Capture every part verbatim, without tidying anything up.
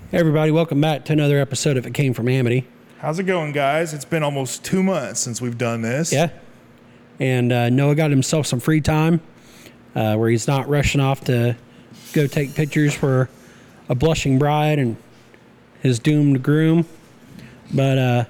Hey everybody, welcome back to another episode of It Came From Amity. How's it going, guys? It's been almost two months since we've done this. Yeah. And uh, Noah got himself some free time uh, where he's not rushing off to go take pictures for a blushing bride and his doomed groom. But, uh,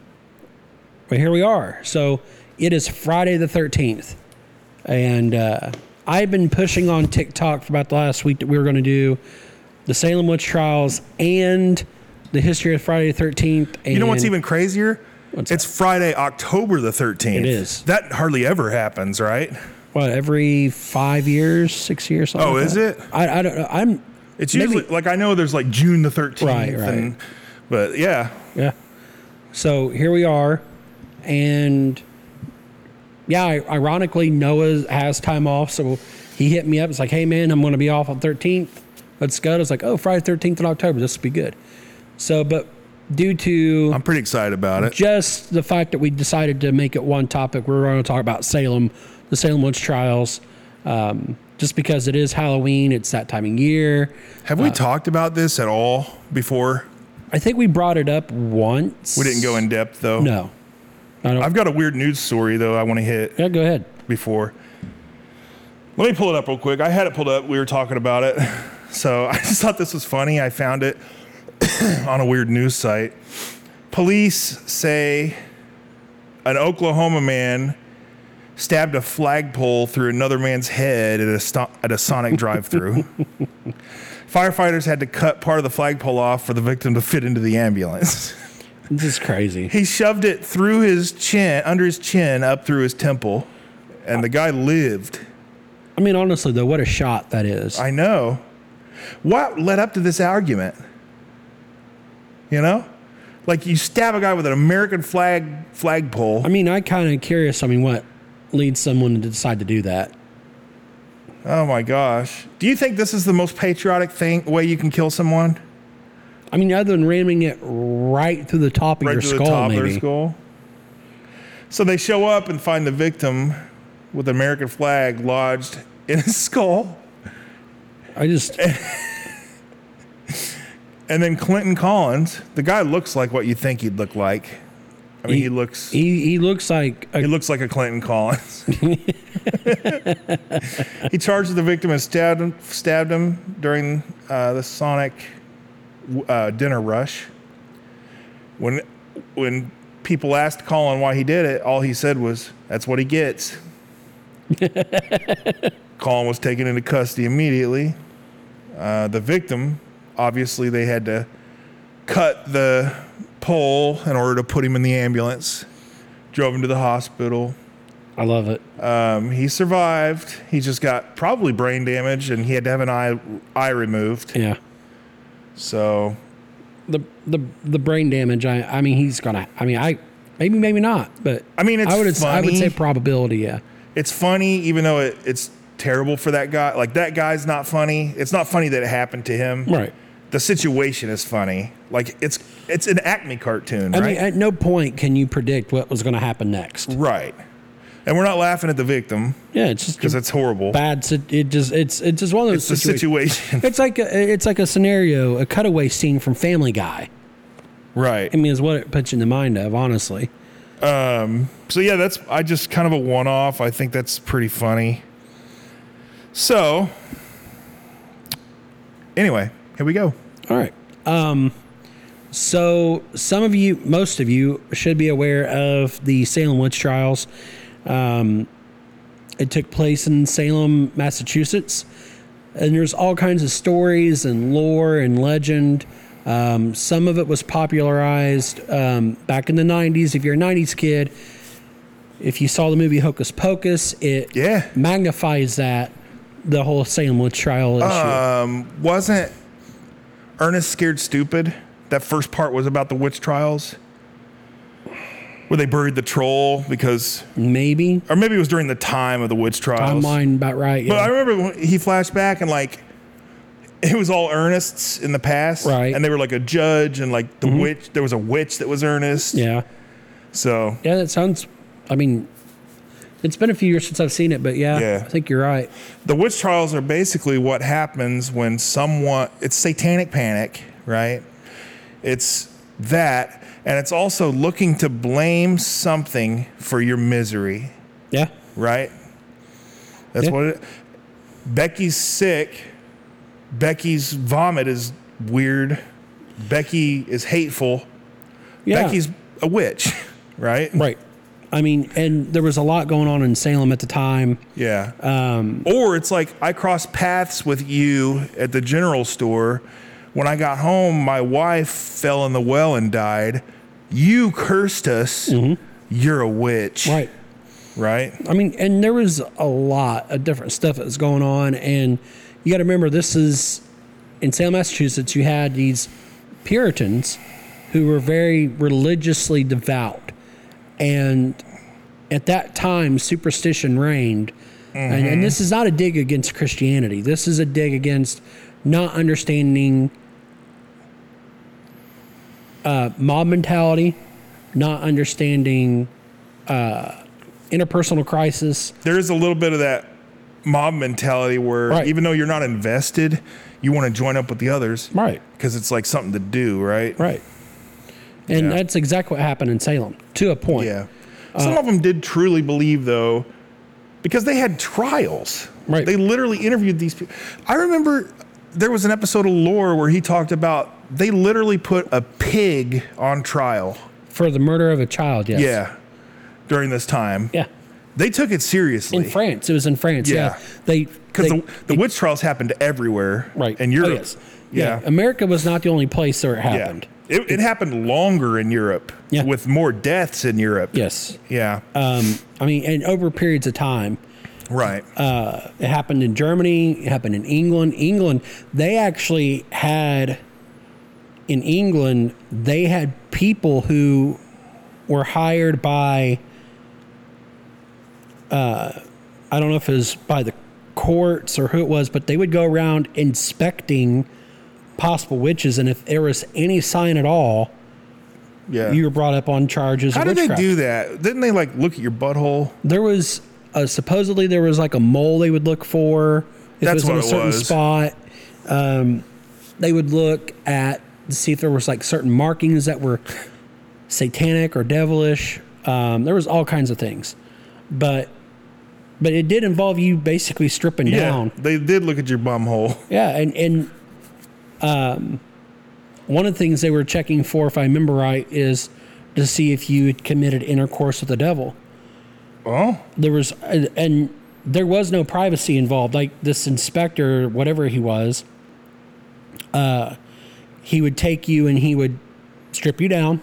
but here we are. So it is Friday the thirteenth. And uh, I've been pushing on TikTok for about the last week that we were going to do the Salem Witch Trials and the history of Friday the thirteenth. You know what's even crazier? What's it's that? Friday, October the thirteenth. It is. That hardly ever happens, right? What, every five years, six years, something Oh, like is that? it? I, I don't know. I'm. It's maybe- usually, like, I know there's like June the thirteenth. Right, right. And, but yeah. Yeah. So here we are. And yeah, I- ironically, Noah has time off. So he hit me up. It's like, hey, man, I'm going to be off on thirteenth. Let's go. It's like, oh, Friday thirteenth in October. This will be good. So, but due to I'm pretty excited about it. just the fact that we decided to make it one topic, we're going to talk about Salem, the Salem Witch Trials. Um, just because it is Halloween, it's that time of year. Have we uh, talked about this at all before? I think we brought it up once. We didn't go in depth, though. No. I don't. I've got a weird news story, though, I want to hit Yeah, go ahead. before. Let me pull it up real quick. I had it pulled up. We were talking about it. So I just thought this was funny. I found it on a weird news site. Police say an Oklahoma man stabbed a flagpole through another man's head at a, sto- at a Sonic drive-thru. Firefighters had to cut part of the flagpole off for the victim to fit into the ambulance. This is crazy. He shoved it through his chin, under his chin, up through his temple, and the guy lived. I mean, honestly, though, what a shot that is. I know. What led up to this argument? You know? Like, you stab a guy with an American flag flagpole. I mean, I'm kind of curious. I mean, what leads someone to decide to do that? Oh, my gosh. Do you think this is the most patriotic thing way you can kill someone? I mean, other than ramming it right through the top of Right your to skull, the top maybe. of their skull? So they show up and find the victim with the American flag lodged in his skull. I just... And then Clinton Collins, the guy looks like what you think he'd look like. I mean, he, he looks... He, he looks like... A, He looks like a Clinton Collins. He charged the victim and stabbed him, stabbed him during uh, the Sonic uh, dinner rush. When when people asked Colin why he did it, all he said was, "That's what he gets." Colin was taken into custody immediately. Uh, the victim, obviously, they had to cut the pole in order to put him in the ambulance. Drove him to the hospital. I love it. Um, he survived. He just got probably brain damage, and he had to have an eye eye removed. Yeah. So, The the the brain damage, I I mean, he's going to... I mean, I... Maybe, maybe not, but... I mean, it's I would, funny. I would say probability, yeah. It's funny, even though it, it's terrible for that guy. Like, that guy's not funny. It's not funny that it happened to him. Right. The situation is funny. Like, it's it's an Acme cartoon, I right? mean, at no point can you predict what was going to happen next. Right. And we're not laughing at the victim Yeah, it's just because a it's horrible. bad. si- It just it's it's just one of those It's the situations. situation. It's like a, it's like a scenario, a cutaway scene from Family Guy. Right. I mean, is what it puts you in the mind of, honestly. Um, so yeah, that's I just kind of a one-off. I think that's pretty funny. So anyway, here we go. All right. Um, so some of you, most of you, should be aware of the Salem Witch Trials. Um, it took place in Salem, Massachusetts, and there's all kinds of stories and lore and legend. Um, some of it was popularized um, back in the nineties. If you're a nineties kid, if you saw the movie Hocus Pocus, it Yeah. magnifies that, the whole Salem Witch Trial issue. Um, wasn't Ernest Scared Stupid? That first part was about the witch trials, where they buried the troll because, Maybe. or maybe it was during the time of the witch trials. Timeline about right, yeah. But I remember when he flashed back and like it was all Ernests in the past, Right. And they were like a judge and like the Mhm. witch. There was a witch that was Ernest. Yeah. So Yeah, that sounds, I mean, it's been a few years since I've seen it, but yeah, Yeah. I think you're right. the witch trials are basically what happens when someone, it's satanic panic, right? It's that, and it's also looking to blame something for your misery, Yeah. right? That's Yeah. what it. Becky's sick. Becky's vomit is weird. Becky is hateful. Yeah. Becky's a witch, right? Right. I mean, and there was a lot going on in Salem at the time. Yeah. Um, or it's like I crossed paths with you at the general store. When I got home, my wife fell in the well and died. You cursed us. Mm-hmm. You're a witch. Right. Right. I mean, and there was a lot of different stuff that was going on. And you got to remember, this is in Salem, Massachusetts, you had these Puritans who were very religiously devout. And at that time, superstition reigned. Mm-hmm. And, and this is not a dig against Christianity. This is a dig against not understanding uh, mob mentality, not understanding uh, interpersonal crisis. There is a little bit of that mob mentality where Right. even though you're not invested, you want to join up with the others. Right. Because it's like something to do, right? Right. And Yeah. that's exactly what happened in Salem, to a point. Yeah. Some of them did truly believe, though, because they had trials. Right. They literally interviewed these people. I remember there was an episode of Lore where he talked about they literally put a pig on trial. For the murder of a child, yes. Yeah. During this time. Yeah. They took it seriously. In France. It was in France, yeah. Yeah. They Because they- the, the witch trials happened everywhere. Right. In Oh, Europe. yes. Yeah. America was not the only place where it Yeah. happened. It, it happened longer in Europe. Yeah. With more deaths in Europe. Yes. Yeah. Um, I mean, and over periods of time. right. Uh, it happened in Germany. It happened in England. England, they actually had, in England, they had people who were hired by, uh, I don't know if it was by the courts or who it was, but they would go around inspecting possible witches. And if there was any sign at all, yeah. you were brought up on charges How of did they witchcraft. do that? Didn't they like look at your butthole? There was uh, supposedly there was like a mole they would look for if That's it was in what a it certain was. spot. Um, they would look at to see if there was like certain markings that were satanic or devilish. Um, there was all kinds of things, but but it did involve you basically stripping down. They did look at your bum hole. Yeah, and and um, one of the things they were checking for, if I remember right, is to see if you had committed intercourse with the devil. Oh. There was, and there was no privacy involved. Like this inspector, whatever he was, uh, he would take you and he would strip you down,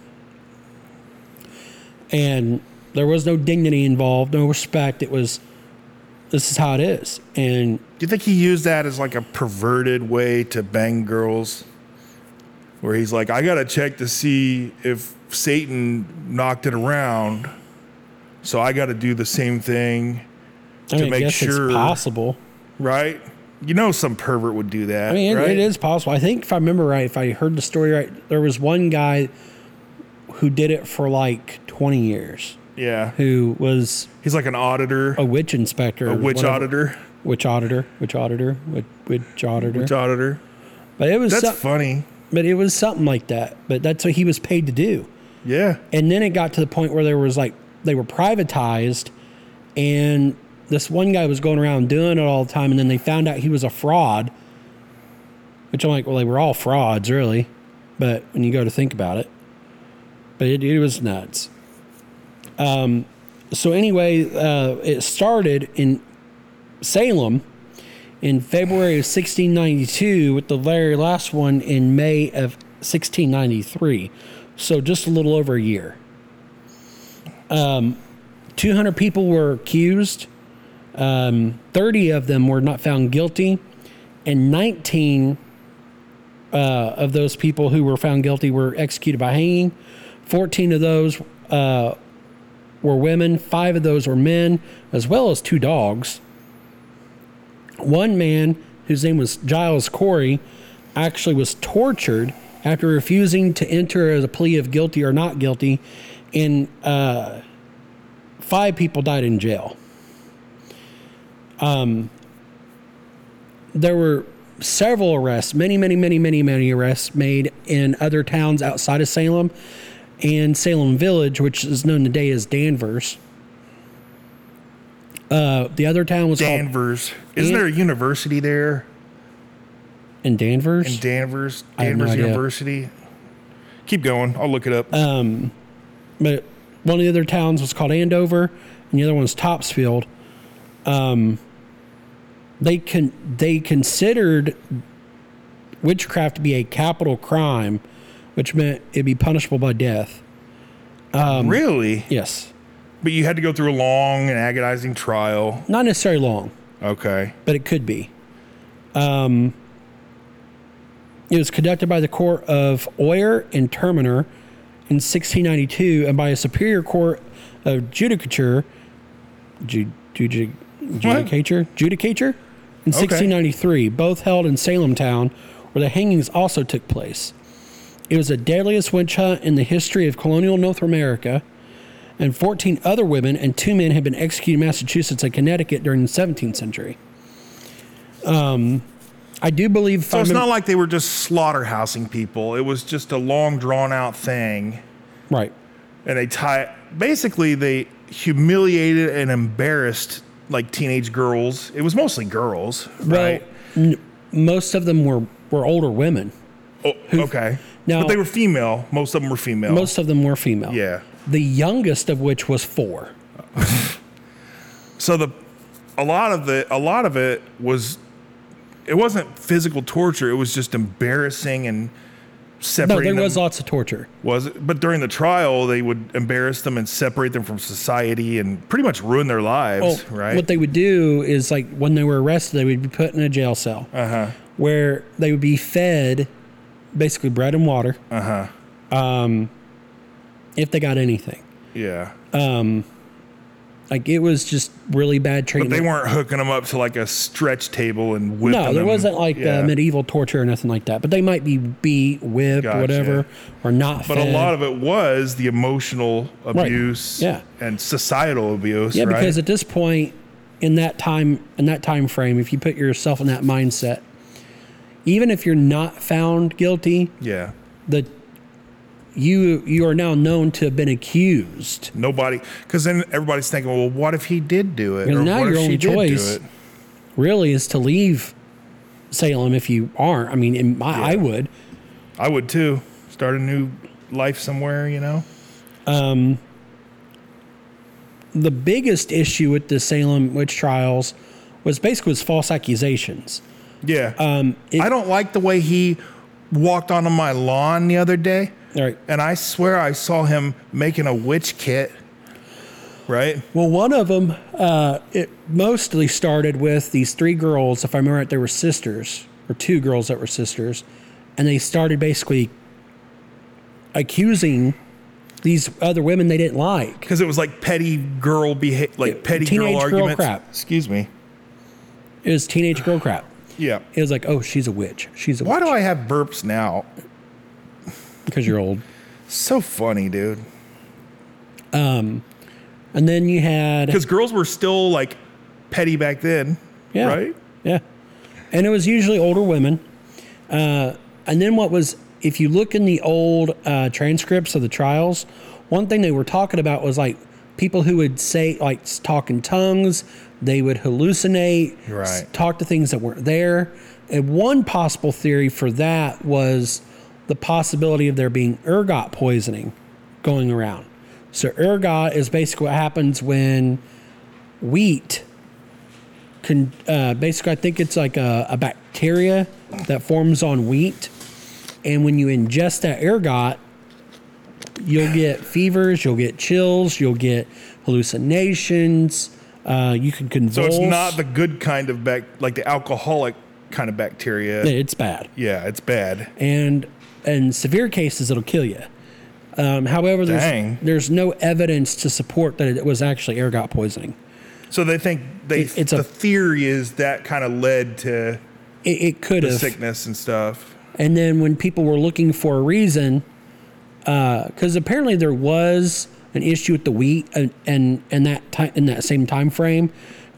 and there was no dignity involved, no respect. It was, this is how it is. And Do you think he used that as like a perverted way to bang girls? Where he's like, I gotta check to see if Satan knocked it around, so I gotta do the same thing I to mean, I make guess sure, it's possible. right? You know, some pervert would do that. I mean, it, right? it is possible. I think if I remember right, if I heard the story right, there was one guy who did it for like twenty years. Yeah, Who was he's like an auditor, a witch inspector, a or witch whatever. auditor, witch auditor, witch auditor, witch, witch auditor. witch auditor. But it was, That's some- funny. but it was something like that. But that's what he was paid to do. Yeah, And then it got to the point where there was like they were privatized, and this one guy was going around doing it all the time, and then they found out he was a fraud. Which I'm like, well, they were all frauds, really. But when you go to think about it, but it, it was nuts. Um, so anyway, uh, it started in Salem in February of sixteen ninety-two, with the very last one in May of sixteen ninety-three. So just a little over a year. Um, two hundred people were accused. Um, thirty of them were not found guilty, and nineteen uh, of those people who were found guilty were executed by hanging. fourteen of those uh, were women. Five of those were men, as well as two dogs. One man, whose name was Giles Corey, actually was tortured after refusing to enter as a plea of guilty or not guilty, and uh, five people died in jail. Um, there were several arrests, many, many, many, many, many arrests made in other towns outside of Salem and Salem Village, which is known today as Danvers. Uh, the other town was Danvers. called Isn't Dan- there a university there? in Danvers. In Danvers? I have no Danvers idea. University? Keep going. I'll look it up. Um, but one of the other towns was called Andover, and the other one was Topsfield. Um, they con- they considered witchcraft to be a capital crime, which meant it'd be punishable by death. Um, really? Yes. But you had to go through a long and agonizing trial. Not necessarily long, Okay. but it could be. Um, it was conducted by the court of Oyer and Terminer in sixteen ninety-two and by a superior court of judicature, ju, ju, judicature, judicature in sixteen ninety-three, both held in Salem town, where the hangings also took place. It was the deadliest witch hunt in the history of colonial North America, and fourteen other women and two men had been executed in Massachusetts and Connecticut during the seventeenth century. Um, I do believe... So it's not like they were just slaughterhousing people. It was just a long, drawn-out thing. Right. And they tie... Basically, they humiliated and embarrassed, like, teenage girls. It was mostly girls, right? Well, n- most of them were, were older women. Oh, okay. Now- but they were female. Most of them were female. Most of them were female. Yeah. The youngest of which was four. So the a lot of the a lot of it was it wasn't physical torture. It was just embarrassing and No, separating. there was them. lots of torture. Was it? But during the trial, they would embarrass them and separate them from society and pretty much ruin their lives, Well, right? what they would do is, like, when they were arrested, they would be put in a jail cell uh-huh. where they would be fed basically bread and water Uh-huh. um, if they got anything. Yeah. Um, like, it was just really bad But treatment. they weren't hooking them up to like a stretch table and whipping No, there them. wasn't like Yeah. uh, medieval torture or nothing like that. But they might be beat, whipped, Gotcha. whatever, or not But fed. a lot of it was the emotional abuse Yeah. and societal abuse, Yeah, right? because at this point in that time in that time frame, if you put yourself in that mindset, even if you're not found guilty, yeah. the you you are now known to have been accused. Nobody, because then everybody's thinking, well, what if he did do it? Because Or now what your if she only did do choice it? really is to leave Salem if you aren't. I mean, in my, I would. I would too. Start a new life somewhere, you know? Um, the biggest issue with the Salem witch trials was basically was false accusations. Yeah. Um, it, I don't like the way he walked onto my lawn the other day. all right. And I swear I saw him making a witch kit, right? Well, one of them, uh, it mostly started with these three girls. If I remember right, they were sisters, or two girls that were sisters, and they started basically accusing these other women they didn't like. Because it was like petty girl beha- like Yeah, petty teenage girl girl arguments. crap. Excuse me. It was teenage girl crap. Yeah. It was like, oh, she's a witch. She's a Why witch. do I have burps now? Because you're old. So funny, dude. Um, and then you had Because girls were still like petty back then, yeah, right? Yeah, and it was usually older women. Uh, and then what was, if you look in the old uh, transcripts of the trials, one thing they were talking about was like people who would say, like, talk in tongues. They would hallucinate, Right. s- talk to things that weren't there. And one possible theory for that was the possibility of there being ergot poisoning going around. So ergot is basically what happens when wheat can, uh, basically I think it's like a, a bacteria that forms on wheat. And when you ingest that ergot, you'll get fevers, you'll get chills, you'll get hallucinations, uh, you can So convulse. it's not the good kind of bac, like the alcoholic kind of bacteria. It's bad. Yeah, it's bad. And in severe cases, it'll kill you. Um, however, Dang. there's, there's no evidence to support that it was actually ergot poisoning. So they think they It- it's the a- theory is that kind of led to It, it could the have. sickness and stuff. And then when people were looking for a reason, because apparently there was an issue with the wheat and and, and that time in that same time frame,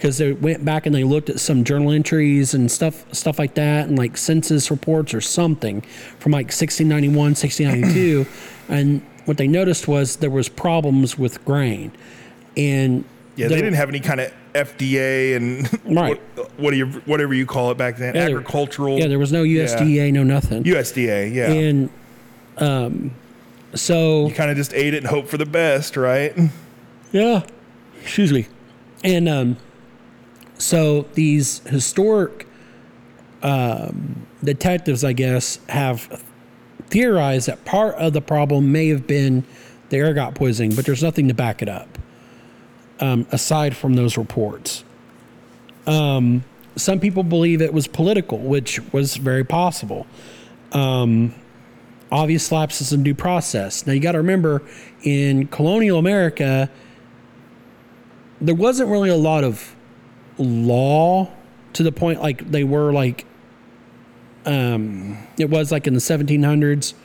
because they went back and they looked at some journal entries and stuff stuff like that, and like census reports or something from like sixteen ninety-one, sixteen ninety-two, and what they noticed was there was problems with grain, and Yeah, they didn't have any kind of F D A and Right. what, what do you, whatever you call it back then, Yeah, there- agricultural. yeah, there was no U S D A, no nothing. U S D A, yeah. And um, so you kind of just ate it and hope for the best, right? yeah, excuse me. And um, so these historic um, detectives, I guess, have theorized that part of the problem may have been the ergot poisoning, but there's nothing to back it up um, aside from those reports. Um, some people believe it was political, which was very possible. Um, obvious lapses in due process. Now, you got to remember, in colonial America, there wasn't really a lot of law to the point like they were like, um, it was like in the seventeen hundreds.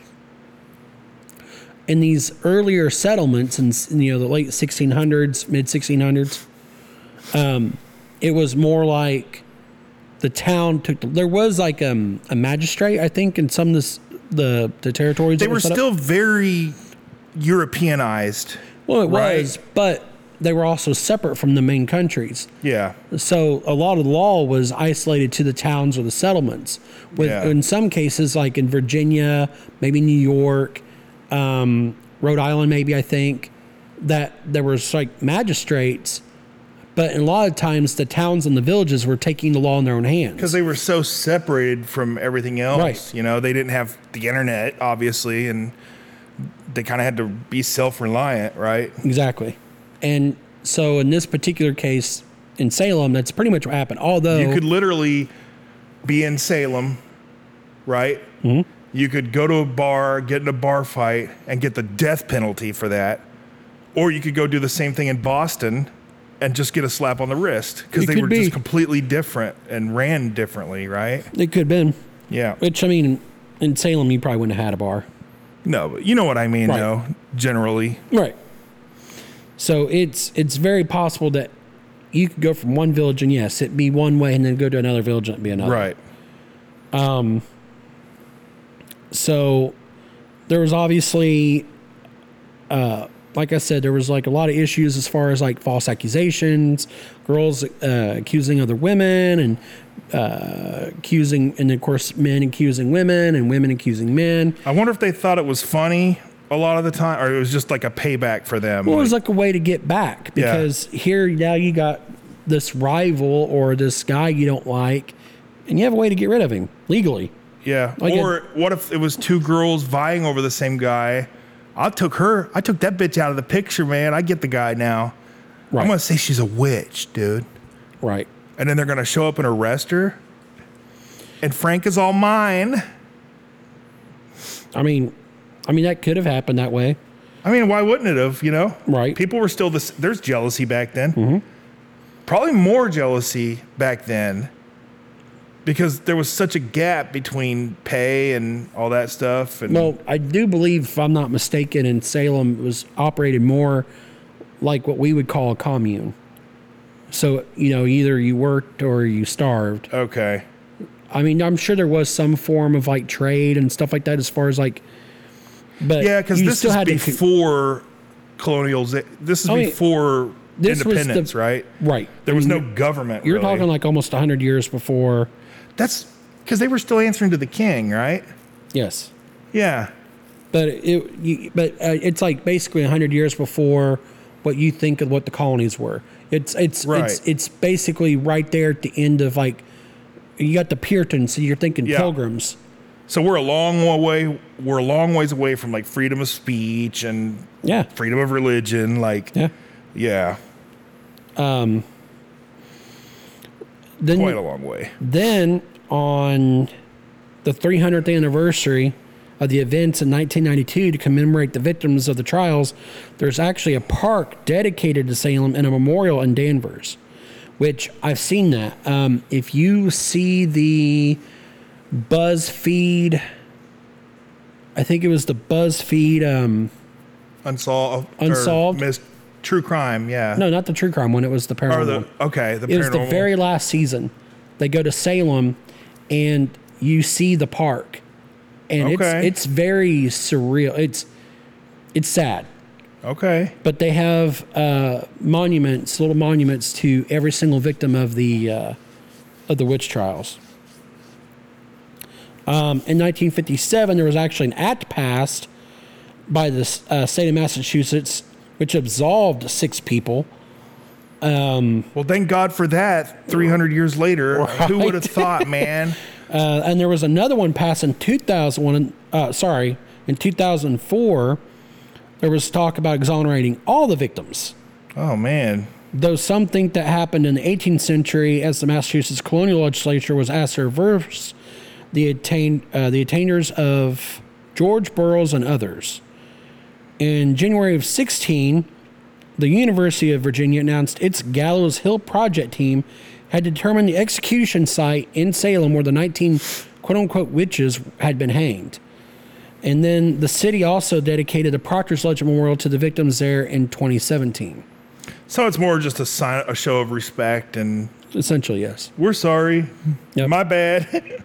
In these earlier settlements in, in you know the late sixteen hundreds, mid sixteen hundreds, um, it was more like the town took. The, there was like um, a magistrate, I think, in some of this, the the territories. They that were set up. still very Europeanized. Well, it right? was, but they were also separate from the main countries. Yeah. So a lot of the law was isolated to the towns or the settlements. With Yeah. in some cases, like in Virginia, maybe New York, um, Rhode Island, maybe I think, that there was like magistrates, but a lot of times the towns and the villages were taking the law in their own hands. Because they were so separated from everything else. Right. You know, they didn't have the internet, obviously, and they kind of had to be self-reliant, right? Exactly. And so in this particular case in Salem, that's pretty much what happened. Although You could literally be in Salem, right? Mm-hmm. You could go to a bar, get in a bar fight, and get the death penalty for that. Or you could go do the same thing in Boston and just get a slap on the wrist because It they could were be. just completely different and ran differently, right? it could have been, Yeah. which I mean, in Salem, you probably wouldn't have had a bar. No, but you know what I mean, Right. though, generally. Right. So it's it's very possible that you could go from one village and yes, it'd be one way, and then go to another village and it'd be another. Right. So there was obviously, uh, like I said, there was like a lot of issues as far as like false accusations, girls uh, accusing other women, and uh, accusing, and of course, men accusing women, and women accusing men. I wonder if they thought it was funny a lot of the time, or it was just like a payback for them. Well, it was like, like a way to get back Yeah. because here now you got this rival or this guy you don't like, and you have a way to get rid of him legally. yeah. like Or what if it was two girls vying over the same guy? I took her. I took that bitch out of the picture, man. I get the guy now. Right. I'm gonna say she's a witch, dude. Right. And then they're gonna show up and arrest her. And Frank is all mine. I mean, I mean that could have happened that way. I mean, why wouldn't it have? You know, Right. People were still this. There's jealousy back then. Mm-hmm. Probably more jealousy back then, because there was such a gap between pay and all that stuff. And Well, I do believe, if I'm not mistaken, in Salem it was operated more like what we would call a commune. So, you know, either you worked or you starved. okay, I mean, I'm sure there was some form of like trade and stuff like that as far as like, but yeah, because you this still is had to- before colonials. This is I mean, before this was the- independence, right? right. There was I no mean, government. You're really. talking like almost one hundred years before. That's because they were still answering to the king, right? Yes. Yeah. But it, you, but uh, it's like basically a hundred years before what you think of what the colonies were. It's it's Right. it's it's basically right there at the end of like you got the Puritans, so you're thinking Yeah. Pilgrims. So we're a long way. We're a long ways away from like freedom of speech and Yeah, freedom of religion. Like, yeah. yeah, Then quite a long way. then on the three hundredth anniversary of the events in nineteen ninety-two to commemorate the victims of the trials, there's actually a park dedicated to Salem and a memorial in Danvers, which I've seen that. Um, if you see the BuzzFeed, I think it was the BuzzFeed um, Unsolved. or Unsolved? Mis- True crime, yeah. No, not the true crime one. It was the paranormal. Or the one. okay, the It was the paranormal. very last season. They go to Salem, and you see the park, and Okay. it's it's very surreal. It's it's sad, Okay. but they have uh, monuments, little monuments to every single victim of the uh, of the witch trials. Um, in nineteen fifty-seven, there was actually an act passed by the uh, state of Massachusetts, which absolved six people. Well, thank God for that. three hundred years later, who would have thought, man? Uh, and there was another one passed in two thousand one. Uh, sorry, in two thousand four, there was talk about exonerating all the victims. Oh man. Though some think that happened in the eighteenth century, as the Massachusetts colonial legislature was asked to reverse the attain, uh, the attainders of George Burroughs and others. In January of sixteen, the University of Virginia announced its Gallows Hill project team had determined the execution site in Salem where the nineteen quote-unquote witches had been hanged. And then the city also dedicated a Proctor's Legend Memorial to the victims there in twenty seventeen. So it's more just a sign, a show of respect, and Essentially, yes. we're sorry. Yep. My bad.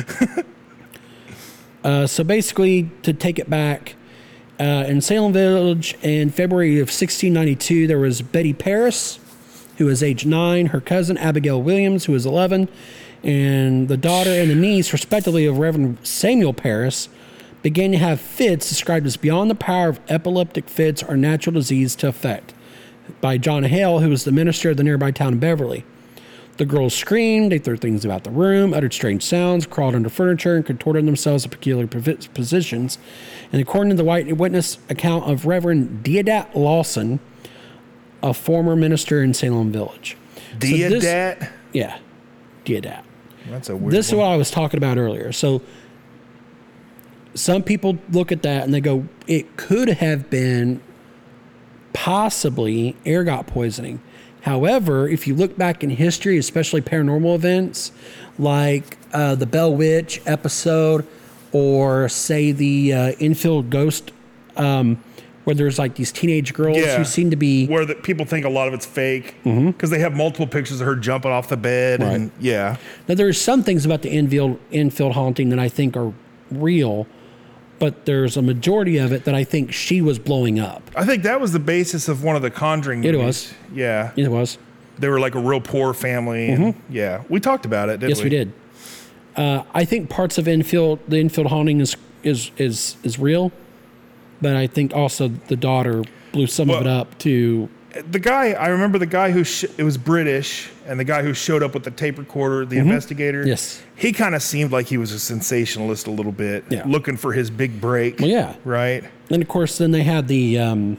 Uh, so basically, to take it back, uh, in Salem Village in February of sixteen ninety-two, there was Betty Paris, who was age nine, her cousin Abigail Williams, who was eleven, and the daughter and the niece, respectively, of Reverend Samuel Paris, began to have fits described as beyond the power of epileptic fits or natural disease to affect, by John Hale, who was the minister of the nearby town of Beverly. The girls screamed, they threw things about the room, uttered strange sounds, crawled under furniture, and contorted themselves in peculiar posi- positions. And according to the white witness account of Reverend Deodat Lawson, a former minister in Salem Village. So this- Deodat? yeah, Deodat. That's a weird This is one. what I was talking about earlier. So some people look at that and they go, it could have been possibly ergot poisoning. However, if you look back in history, especially paranormal events like uh, the Bell Witch episode, or say the uh, Infield Ghost, um, where there's like these teenage girls Yeah. who seem to be Where the, people think a lot of it's fake because they have multiple pictures of her jumping off the bed. Right. And yeah. Now, there's some things about the infield, infield haunting that I think are real, but there's a majority of it that I think she was blowing up. I think that was the basis of one of the Conjuring It movies. was. Yeah. It was. They were like a real poor family. And yeah. We talked about it, didn't Yes, we did. Uh, I think parts of infield, the infield haunting is is is is real, but I think also the daughter blew some of it Well- up to. The guy, I remember the guy who, sh- it was British, and the guy who showed up with the tape recorder, the investigator. Yes. He kind of seemed like he was a sensationalist a little bit, Yeah. looking for his big break. Well, yeah. Right? And of course, then they had the um,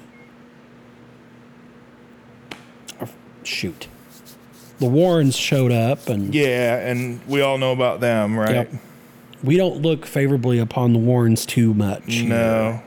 oh, shoot, the Warrens showed up, and Yeah, and we all know about them, right? Yep. we don't look favorably upon the Warrens too much. No.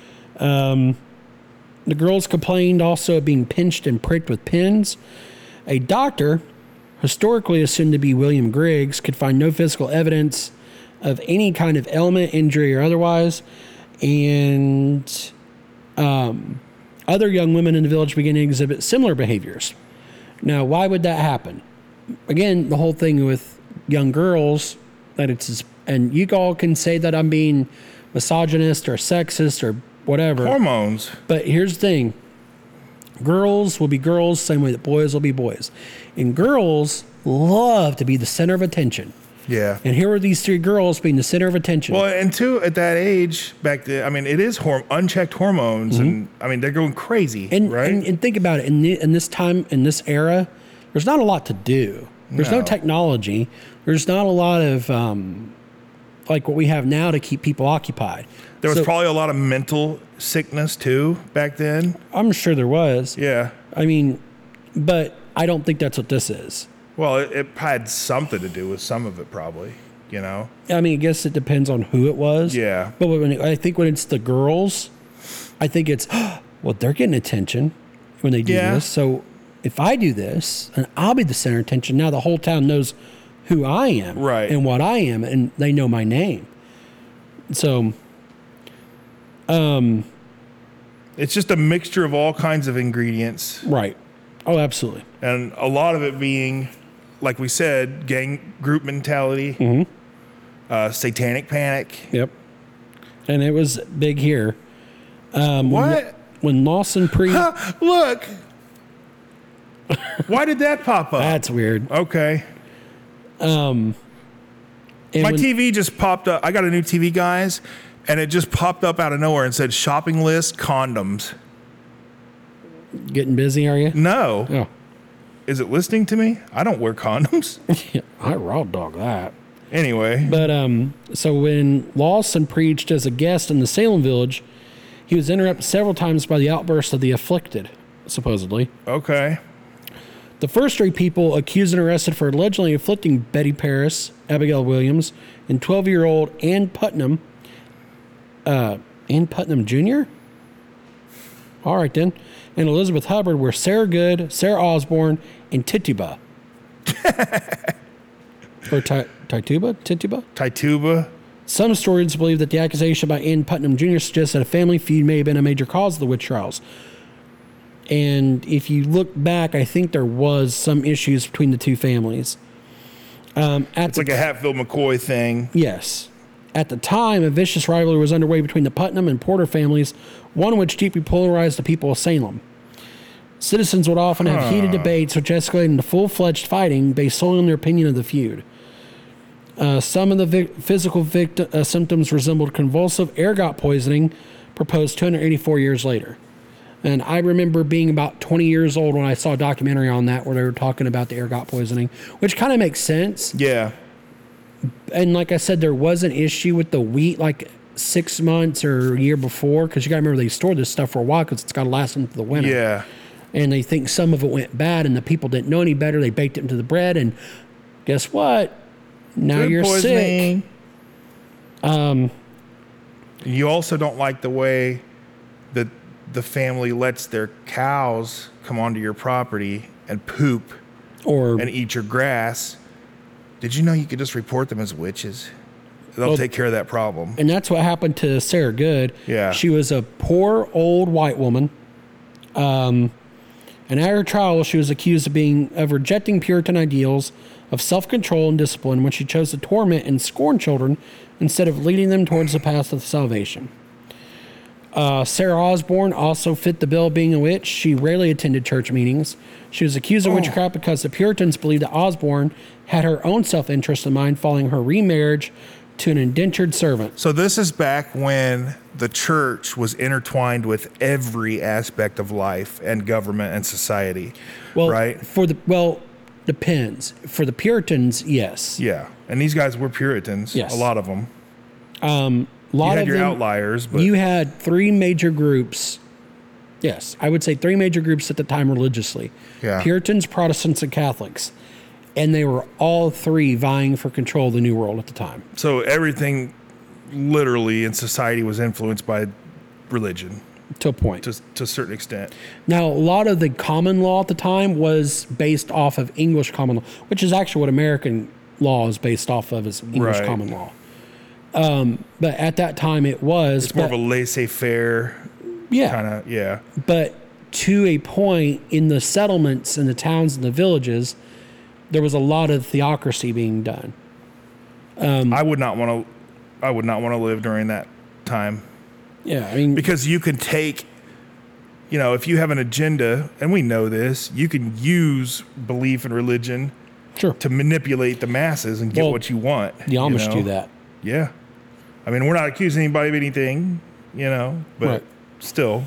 The girls complained also of being pinched and pricked with pins. A doctor, historically assumed to be William Griggs, could find no physical evidence of any kind of ailment, injury, or otherwise. And um, other young women in the village began to exhibit similar behaviors. Now, why would that happen? Again, the whole thing with young girls, that it's, and you all can say that I'm being misogynist or sexist or whatever. Hormones. But here's the thing. Girls will be girls, same way that boys will be boys. And girls love to be the center of attention. Yeah. And here are these three girls being the center of attention. Well, and two, at that age, back then, I mean, it is horm- unchecked hormones, and I mean, they're going crazy, and, right? and, and think about it. In, the, in this time, in this era, there's not a lot to do. There's no, No. technology. There's not a lot of, um, like what we have now to keep people occupied. there was So, probably a lot of mental sickness, too, back then. I'm sure there was. Yeah. I mean, but I don't think that's what this is. Well, it, it had something to do with some of it, probably, you know? I mean, I guess it depends on who it was. Yeah. But when it, I think when it's the girls, I think it's, well, they're getting attention when they do Yeah. this. So if I do this, and I'll be the center of attention, now the whole town knows who I am. Right. And what I am, and they know my name. So, um, It's just a mixture of all kinds of ingredients, Right. Oh, absolutely. and a lot of it being, like we said, gang group mentality, Mm-hmm. uh, satanic panic. Yep. And it was big here. Um, What? When Lawson Pre... Look. Why did that pop up? That's weird. Okay. And My when- T V just popped up. I got a new T V, guys, and it just popped up out of nowhere and said shopping list condoms. Getting busy, are you? No. Oh. Is it listening to me? I don't wear condoms. Yeah, I raw dog that. Anyway. But um, so when Lawson preached as a guest in the Salem Village, he was interrupted several times by the outbursts of the afflicted, supposedly. Okay. The first three people accused and arrested for allegedly afflicting Betty Paris, Abigail Williams, and twelve-year-old Ann Putnam, uh, Ann Putnam Junior? All right, then. And Elizabeth Hubbard were Sarah Good, Sarah Osborne, and Tituba. or Ti- Tituba? Tituba? Tituba. Some historians believe that the accusation by Ann Putnam Junior suggests that a family feud may have been a major cause of the witch trials. And if you look back, I think there was some issues between the two families. Um, at It's the like a Hatfield McCoy thing. Yes. At the time, a vicious rivalry was underway between the Putnam and Porter families, one which deeply polarized the people of Salem. Citizens would often have heated debates which escalated into full-fledged fighting based solely on their opinion of the feud. Uh, some of the vi- physical victi- uh, symptoms resembled convulsive ergot poisoning, proposed two hundred eighty-four years later. And I remember being about twenty years old when I saw a documentary on that where they were talking about the ergot poisoning, which kind of makes sense. Yeah. And like I said, there was an issue with the wheat like six months or a year before, because you got to remember they stored this stuff for a while because it's got to last into the winter. Yeah. And they think some of it went bad, and the people didn't know any better. They baked it into the bread, and guess what? Now Food you're poisoning. sick. Um, You also don't like the way that the family lets their cows come onto your property and poop or and eat your grass. Did you know you could just report them as witches? They'll Well, take care of that problem. and that's what happened to Sarah Good. Yeah. She was a poor old white woman. Um, and at her trial, she was accused of being of rejecting Puritan ideals of self-control and discipline when she chose to torment and scorn children instead of leading them towards the path of salvation. Uh, Sarah Osborne also fit the bill of being a witch. She rarely attended church meetings. She was accused of Oh. witchcraft because the Puritans believed that Osborne had her own self-interest in mind following her remarriage to an indentured servant. So this is back when the church was intertwined with every aspect of life and government and society, Well, right? For the well, depends. For the Puritans, yes. Yeah. And these guys were Puritans, Yes. a lot of them. A lot You had of your them, outliers, but you had three major groups. Yes, I would say three major groups at the time religiously. Yeah. Puritans, Protestants, and Catholics. And they were all three vying for control of the New World at the time. so everything literally in society was influenced by religion To a point. to, to a certain extent. Now, a lot of the common law at the time was based off of English common law, which is actually what American law is based off of, is English Right. common law. Um, but at that time it was. It's more but, of a laissez-faire yeah, kind of, yeah. but to a point in the settlements and the towns and the villages, there was a lot of theocracy being done. I would not want to I would not want to live during that time, Yeah, I mean, because you can take, you know, if you have an agenda, and we know this, you can use belief in religion sure, to manipulate the masses and get Well, what you want. the Amish you know? do that. Yeah. I mean, we're not accusing anybody of anything, you know, but Right. still.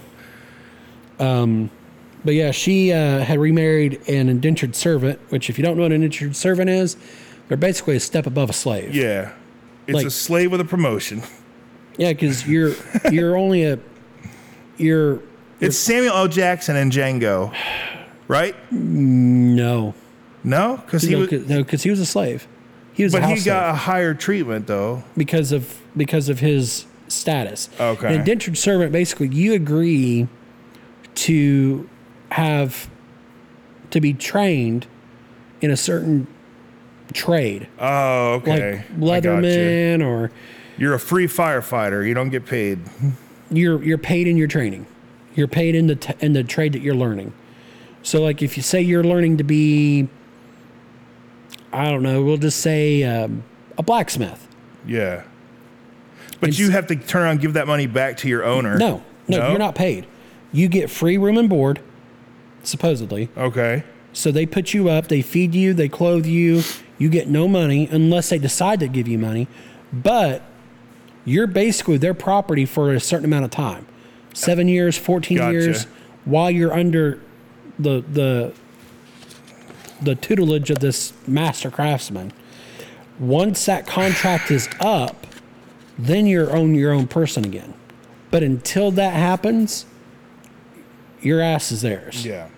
But yeah, she uh, had remarried an indentured servant, which if you don't know what an indentured servant is, they're basically a step above a slave. Yeah. It's Like- a slave with a promotion. Yeah, because you're you're only a you're It's Samuel L. Jackson and Django, right? no No, because he no was, because no, 'cause he was a slave. He was a but house he got slave a higher treatment though. because of because of his status. Okay. An indentured servant, basically, you agree to have to be trained in a certain trade, Oh, okay. like I gotcha. leatherman, or You're a free firefighter. You don't get paid. you're you're paid in your training. You're paid in the t- in the trade that you're learning. So, like, if you say you're learning to be, I don't know, we'll just say um, a blacksmith. Yeah. But And you s- have to turn around and give that money back to your owner. No, no, No? you're not paid. You get free room and board, supposedly. Okay. So they put you up, they feed you, they clothe you. You get no money unless they decide to give you money. But you're basically their property for a certain amount of time. Seven years, fourteen Gotcha. years, while you're under the the the tutelage of this master craftsman. Once that contract is up, then you're own your own person again. But until that happens, your ass is theirs. Yeah.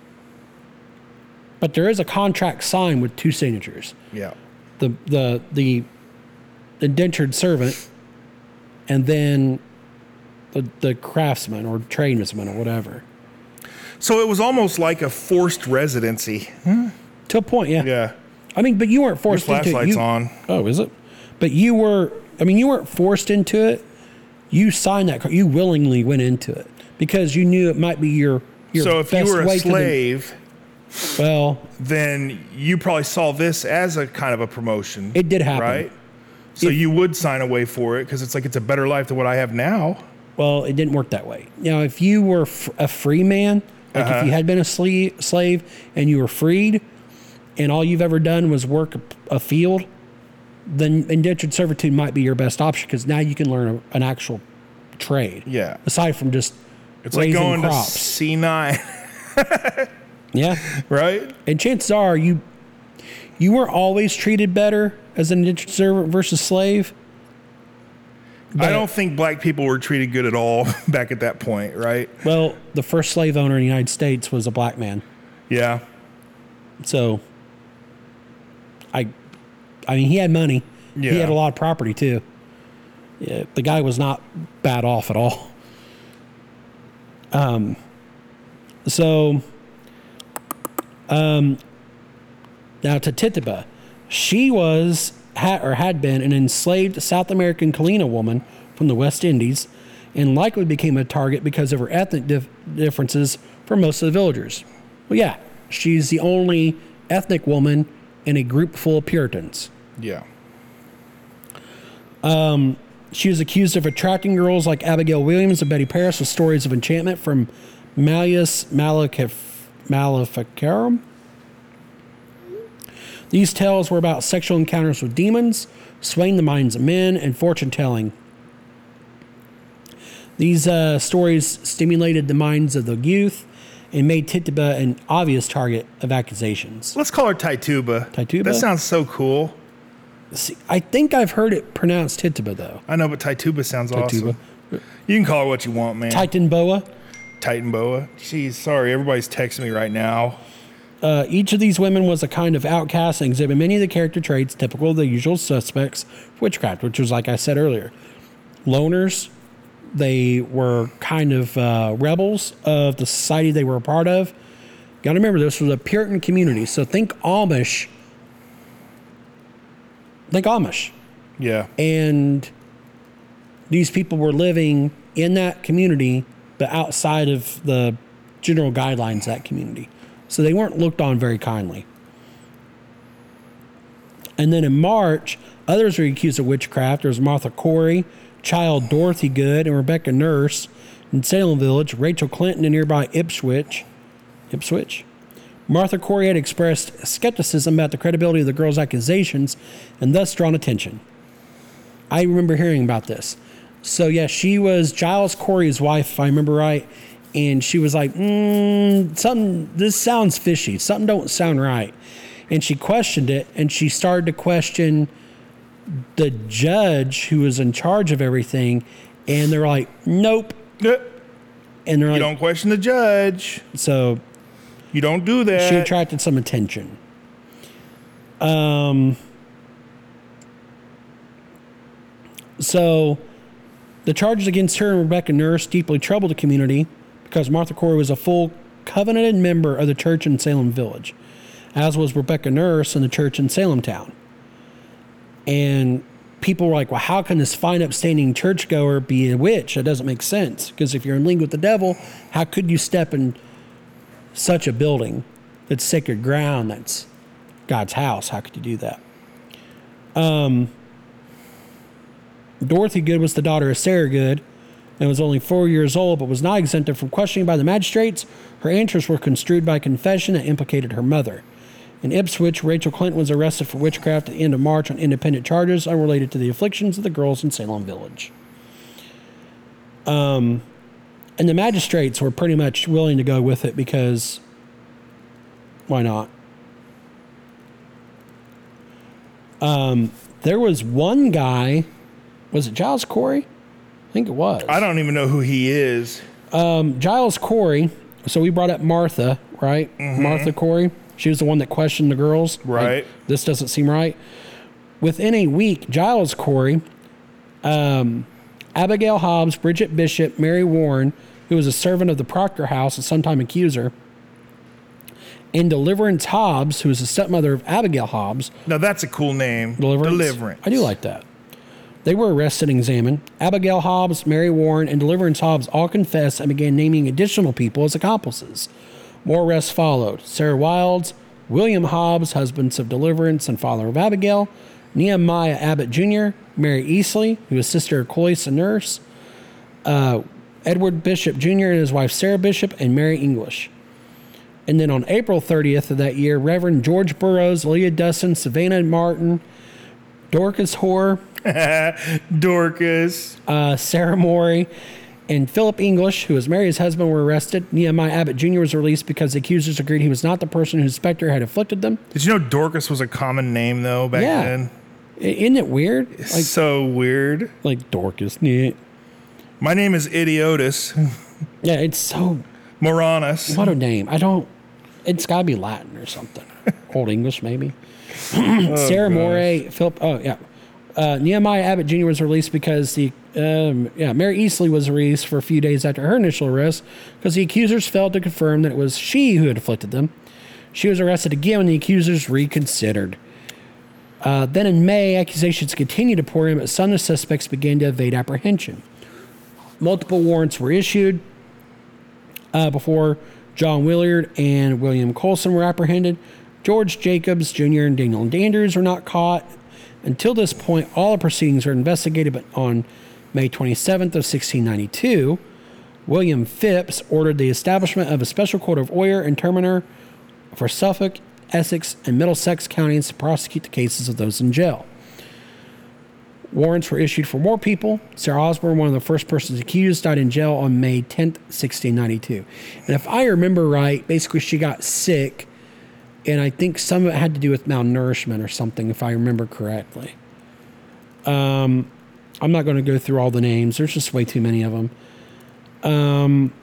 But there is a contract signed with two signatures. Yeah. The the the indentured servant and then the the craftsman or tradesman or whatever. So it was almost like a forced residency. To a point, yeah. Yeah. I mean, but you weren't Your forced into it. flashlight's You- on. Oh, is it? But you were, I mean, you weren't forced into it. You signed that, co- you willingly went into it because you knew it might be your, your So if you best were a way to the- slave, well, then you probably saw this as a kind of a promotion. It did happen. Right? So If- you would sign away for it because it's like it's a better life than what I have now. well, it didn't work that way. Now, if you were f- a free man, like Uh-huh. if you had been a sle- slave and you were freed and all you've ever done was work a, a field, then indentured servitude might be your best option because now you can learn a, an actual trade. Yeah. Aside from just It's like raising going crops. to C nine, Yeah. right? And chances are you you weren't always treated better as an indentured servant versus slave. I But- don't think black people were treated good at all back at that point, right? Well, the first slave owner in the United States was a black man. Yeah. So I I mean he had money. He Yeah. had a lot of property too. Yeah, the guy was not bad off at all. Um so um now to Tituba. She was had or had been an enslaved South American Kalina woman from the West Indies and likely became a target because of her ethnic dif- differences from most of the villagers. Well, yeah, she's the only ethnic woman in a group full of Puritans. Yeah. She was accused of attracting girls like Abigail Williams and Betty Paris with stories of enchantment from Malleus Malef- Maleficarum. These tales were about sexual encounters with demons, swaying the minds of men, and fortune telling. These uh, stories stimulated the minds of the youth and made Tituba an obvious target of accusations. Let's call her Tituba. Tituba? That sounds so cool. See, I think I've heard it pronounced Tituba, though. I know, but Tituba sounds Tituba. awesome. You can call her what you want, man. Titan Boa. Titan Boa. Jeez, sorry, everybody's texting me right now. Uh, each of these women was a kind of outcast and exhibited many of the character traits typical of the usual suspects for witchcraft, which was, like I said earlier, loners. They were kind of uh, rebels of the society they were a part of. Got to remember, this was a Puritan community, so think Amish. Think Amish. Yeah. And these people were living in that community, but outside of the general guidelines of that community. So they weren't looked on very kindly. And then in March, others were accused of witchcraft. There was Martha Corey, child Dorothy Good, and Rebecca Nurse in Salem Village, Rachel Clinton in nearby Ipswich. Ipswich? Martha Corey had expressed skepticism about the credibility of the girl's accusations and thus drawn attention. I remember hearing about this. So, yeah, she was Giles Corey's wife, if I remember right. And she was like, mm, something, this sounds fishy. Something don't sound right. And she questioned it, and she started to question the judge who was in charge of everything. And they're like, nope. Yeah. And they're You like, don't question the judge. so You don't do that. she attracted some attention. Um, so the charges against her and Rebecca Nurse deeply troubled the community because Martha Corey was a full covenanted member of the church in Salem Village, as was Rebecca Nurse in the church in Salem Town. And people were like, well, how can this fine, upstanding churchgoer be a witch? That doesn't make sense. Because if you're in league with the devil, how could you step in such a building that's sacred ground, that's God's house? How could you do that? Um, Dorothy Good was the daughter of Sarah Good and was only four years old, but was not exempted from questioning by the magistrates. Her answers were construed by confession that implicated her mother. In Ipswich, Rachel Clinton was arrested for witchcraft at the end of March on independent charges unrelated to the afflictions of the girls in Salem Village. Um, and the magistrates were pretty much willing to go with it because why not? Um, there was one guy, was it Giles Corey? I think it was. I don't even know who he is. Um, Giles Corey. So we brought up Martha, right? Mm-hmm. Martha Corey. She was the one that questioned the girls. Right. Like, this doesn't seem right. Within a week, Giles Corey, um, Abigail Hobbs, Bridget Bishop, Mary Warren, who was a servant of the Proctor House and sometime accuser, and Deliverance Hobbs, who was the stepmother of Abigail Hobbs. Now that's a cool name. Deliverance. Deliverance. I do like that. They were arrested and examined. Abigail Hobbs, Mary Warren, and Deliverance Hobbs all confessed and began naming additional people as accomplices. More arrests followed. Sarah Wilds, William Hobbs, husbands of Deliverance and father of Abigail, Nehemiah Abbott Junior, Mary Easley, who was sister of Cloyce, a nurse, uh, Edward Bishop Junior and his wife Sarah Bishop, and Mary English. And then on April thirtieth of that year, Reverend George Burroughs, Leah Dustin, Savannah Martin, Dorcas Hoare, Dorcas, uh, Sarah Morey, and Philip English, who was Mary's husband, were arrested. Nehemiah Abbott Junior was released because the accusers agreed he was not the person whose specter had afflicted them. Did you know Dorcas was a common name, though, back yeah. then? Isn't it weird? It's like, so weird. Like Dorcas. Yeah. My name is Idiotus. Yeah, it's so... Moranus. What a name. I don't... It's got to be Latin or something. Old English, maybe. oh, Sarah gosh. Morey, Philip... Oh, yeah. Uh, Nehemiah Abbott Junior was released because the... Um, yeah, Mary Easley was released for a few days after her initial arrest because the accusers failed to confirm that it was she who had afflicted them. She was arrested again when the accusers reconsidered. Uh, then in May, accusations continued to pour in, but some of the suspects began to evade apprehension. Multiple warrants were issued uh, before John Willard and William Colson were apprehended. George Jacobs Junior and Daniel Andrews were not caught. Until this point, all the proceedings were investigated, but on May twenty-seventh of sixteen ninety-two, William Phipps ordered the establishment of a special court of oyer and terminer for Suffolk, Essex, and Middlesex counties to prosecute the cases of those in jail. Warrants were issued for more people. Sarah Osborne, one of the first persons accused, died in jail on May tenth, sixteen ninety-two. And if I remember right, basically she got sick, and I think some of it had to do with malnourishment or something, if I remember correctly. Um, I'm not going to go through all the names. There's just way too many of them. Um,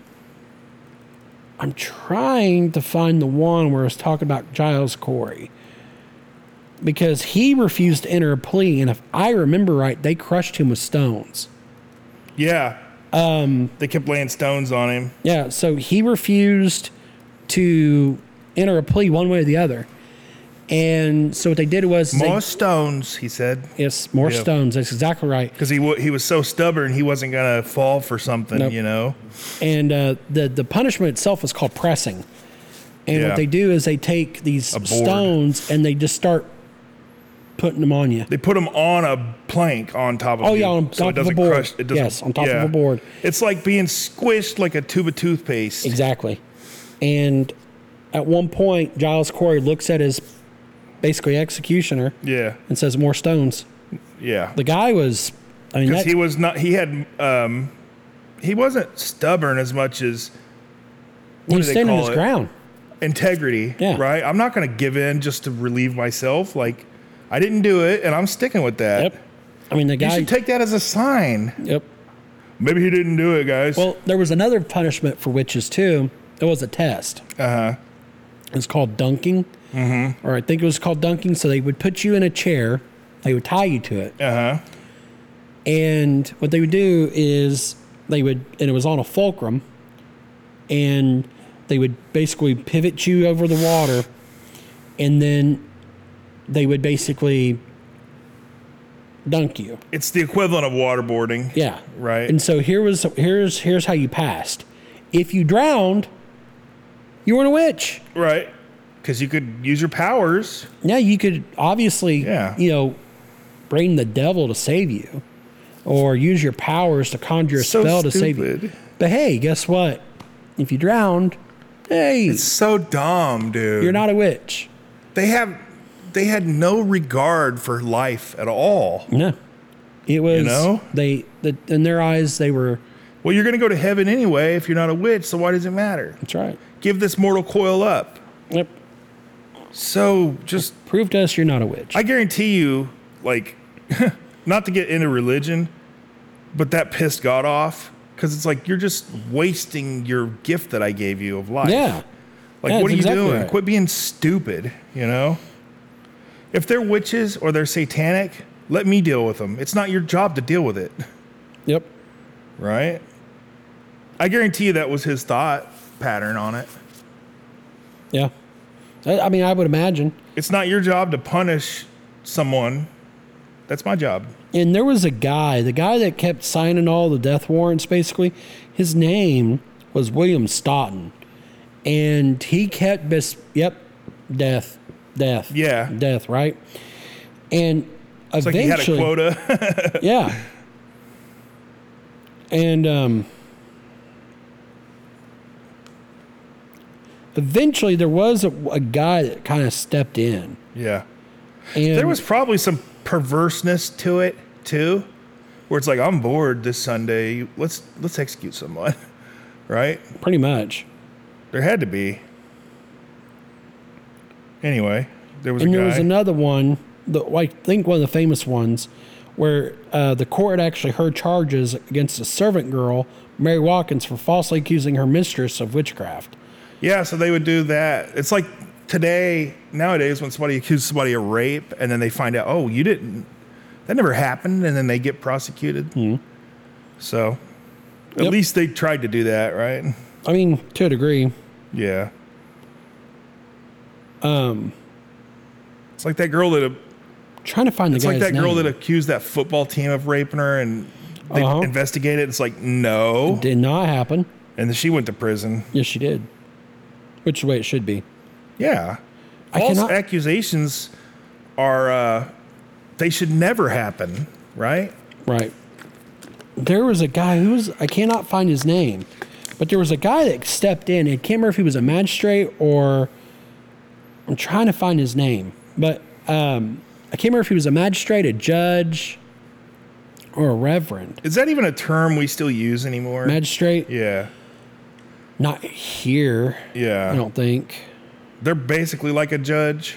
I'm trying to find the one where it's talking about Giles Corey, because he refused to enter a plea, and if I remember right, they crushed him with stones. Yeah. Um, they kept laying stones on him. Yeah, so he refused to enter a plea one way or the other. And so what they did was... More they, stones, he said. Yes, more yeah. stones. That's exactly right. Because he, w- he was so stubborn, he wasn't going to fall for something, nope. you know? And uh, the, the punishment itself was called pressing. And yeah. what they do is they take these stones and they just start putting them on you. They put them on a plank on top of oh, you. yeah, on so top it doesn't of a board. Crush, it doesn't, yes, on top yeah. of a board. It's like being squished like a tube of toothpaste. Exactly. And at one point, Giles Corey looks at his basically executioner yeah. and says, more stones. Yeah. The guy was, I mean, that, he was not, he had, um, he wasn't stubborn as much as, he was standing his it? ground. Integrity, yeah. right? I'm not going to give in just to relieve myself. Like, I didn't do it, and I'm sticking with that. Yep. I mean, the guy... You should take that as a sign. Yep. Maybe he didn't do it, guys. Well, there was another punishment for witches, too. It was a test. Uh-huh. It's called dunking. Mm-hmm. Or I think it was called dunking. So they would put you in a chair. They would tie you to it. Uh-huh. And what they would do is they would... And it was on a fulcrum. And they would basically pivot you over the water. And then... they would basically dunk you. It's the equivalent of waterboarding. Yeah. Right. And so here was here's here's how you passed. If you drowned, you weren't a witch. Right. Because you could use your powers. Yeah, you could obviously, Yeah. you know, bring the devil to save you, or use your powers to conjure a So spell to save you. stupid. But hey, guess what? If you drowned, hey, It's so dumb, dude. you're not a witch. They have, they had no regard for life at all. No, it was. You know? they the, in their eyes they were. Well, you're going to go to heaven anyway if you're not a witch, so why does it matter? That's right. Give this mortal coil up. Yep. So just, Prove to us you're not a witch. I guarantee you, like, not to get into religion, but that pissed God off because it's like you're just wasting your gift that I gave you of life. yeah. Like, Yeah, what are that's you exactly doing? right. Quit being stupid, you know? If they're witches or they're satanic, let me deal with them. It's not your job to deal with it, Yep. right? I guarantee you that was his thought pattern on it. Yeah. I, I mean, I would imagine. It's not your job to punish someone. That's my job. And there was a guy, the guy that kept signing all the death warrants, basically, his name was William Stoughton. And he kept, bis- yep, death, death. Yeah. Death, right? And It's like he had a eventually. quota. Yeah. And um, eventually there was a, a guy that kind of stepped in. Yeah. And There was probably some perverseness to it too, where it's like, I'm bored this Sunday. Let's let's execute someone, right? pretty much. There had to be. Anyway, there was And a there guy. was another one, the, I think one of the famous ones, where uh, the court actually heard charges against a servant girl, Mary Watkins, for falsely accusing her mistress of witchcraft. Yeah, so they would do that. It's like today, nowadays, when somebody accuses somebody of rape and then they find out, oh, you didn't, that never happened, and then they get prosecuted. Mm-hmm. So at Yep. least they tried to do that, right? I mean, to a degree. Yeah. Um, It's like that girl that trying to find the it's guy's like that girl name. that accused that football team of raping her, and they Uh-huh. investigated. It's like no, Did not happen. and then she went to prison. Yes, she did. Which is the way it should be. Yeah, I false cannot- accusations are uh, they should never happen, right? Right. There was a guy who was, I cannot find his name, but there was a guy that stepped in. I can't remember if he was a magistrate or, I'm trying to find his name, but um, I can't remember if he was a magistrate, a judge, or a reverend. Is that even a term we still use anymore? Magistrate? yeah, Not here, yeah. I don't think. They're basically like a judge,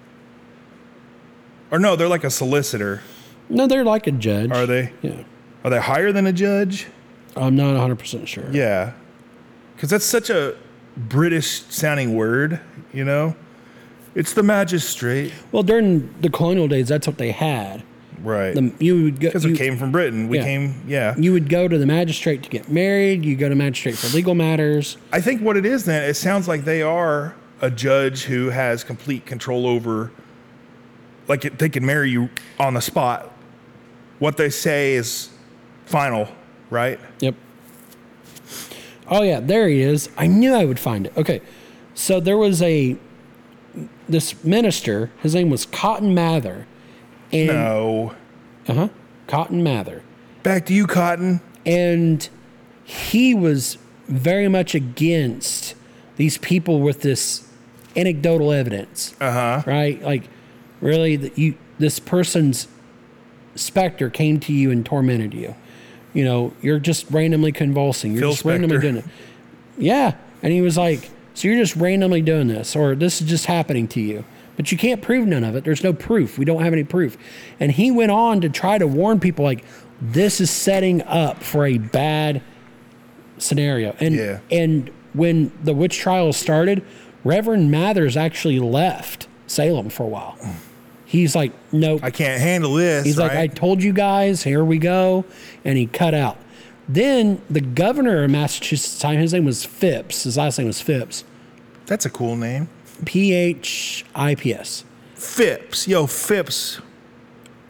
or no, they're like a solicitor. No, they're like a judge. Are they? Yeah. Are they higher than a judge? I'm not one hundred percent sure. Yeah, because that's such a British sounding word, you know. It's the magistrate, Well, during the colonial days, that's what they had. right? The, you would go. Because we you- came from Britain. We Yeah. came, yeah. You would go to the magistrate to get married. You go to magistrate for legal matters. I think what it is then, it sounds like they are a judge who has complete control over, like it, they can marry you on the spot. What they say is final, right? Yep. Oh yeah, there he is. I knew I would find it. Okay, so there was a this minister. His name was Cotton Mather, and No. uh huh, Cotton Mather, Back to you, Cotton. and he was very much against these people with this anecdotal evidence. Uh huh. Right? Like, really, that you this person's specter came to you and tormented you. You know, you're just randomly convulsing. You're Phil just randomly Spector. doing it. Yeah, and he was like, "So you're just randomly doing this, or this is just happening to you, but you can't prove none of it. There's no proof. We don't have any proof." And he went on to try to warn people, like, this is setting up for a bad scenario. And Yeah. and when the witch trials started, Reverend Mathers actually left Salem for a while. He's like, nope. I can't handle this. He's like, right? I told you guys, here we go. And he cut out. Then the governor of Massachusetts at the time, his name was Phipps. His last name was Phipps. That's a cool name. P H I P S. Phipps. Yo, Phipps.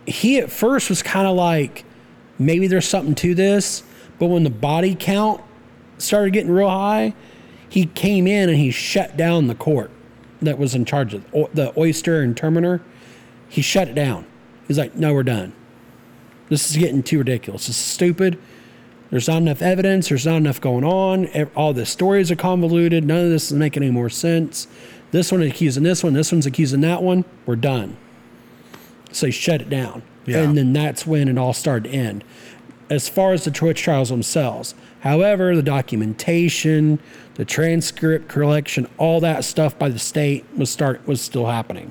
he at first was kind of like, maybe there's something to this. But when the body count started getting real high, he came in and he shut down the court that was in charge of the Oyster and Terminer. He shut it down. He's like, no, we're done. This is getting too ridiculous. This is stupid. There's not enough evidence. There's not enough going on. All the stories are convoluted. None of this is making any more sense. This one is accusing this one. This one's accusing that one. We're done. So he shut it down. Yeah. And then that's when it all started to end. As far as the Twitch trials themselves. However, the documentation, the transcript collection, all that stuff by the state was start was still happening.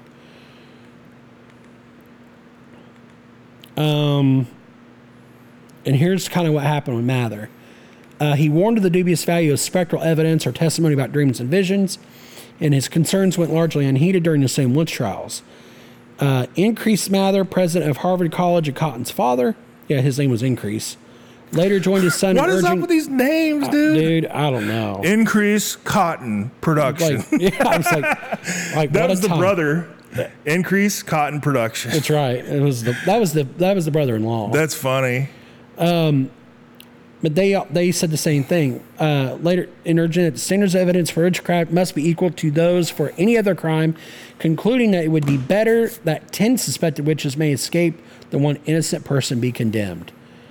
Um, and here's kind of what happened with Mather. Uh, he warned of the dubious value of spectral evidence or testimony about dreams and visions, and his concerns went largely unheeded during the Salem witch trials. Uh, Increase Mather, president of Harvard College and Cotton's father, yeah, his name was Increase, later joined his son. What in is urging, up with these names, dude? Uh, dude, I don't know. Increase Cotton Production. Like, yeah, I was like, like that what was a the time. brother. Increase Cotton Production. That's right. It was the that was the that was the brother-in-law. That's funny. Um, but they they said the same thing. Uh, later, in urging that the standards of evidence for witchcraft must be equal to those for any other crime, concluding that it would be better that ten suspected witches may escape than one innocent person be condemned.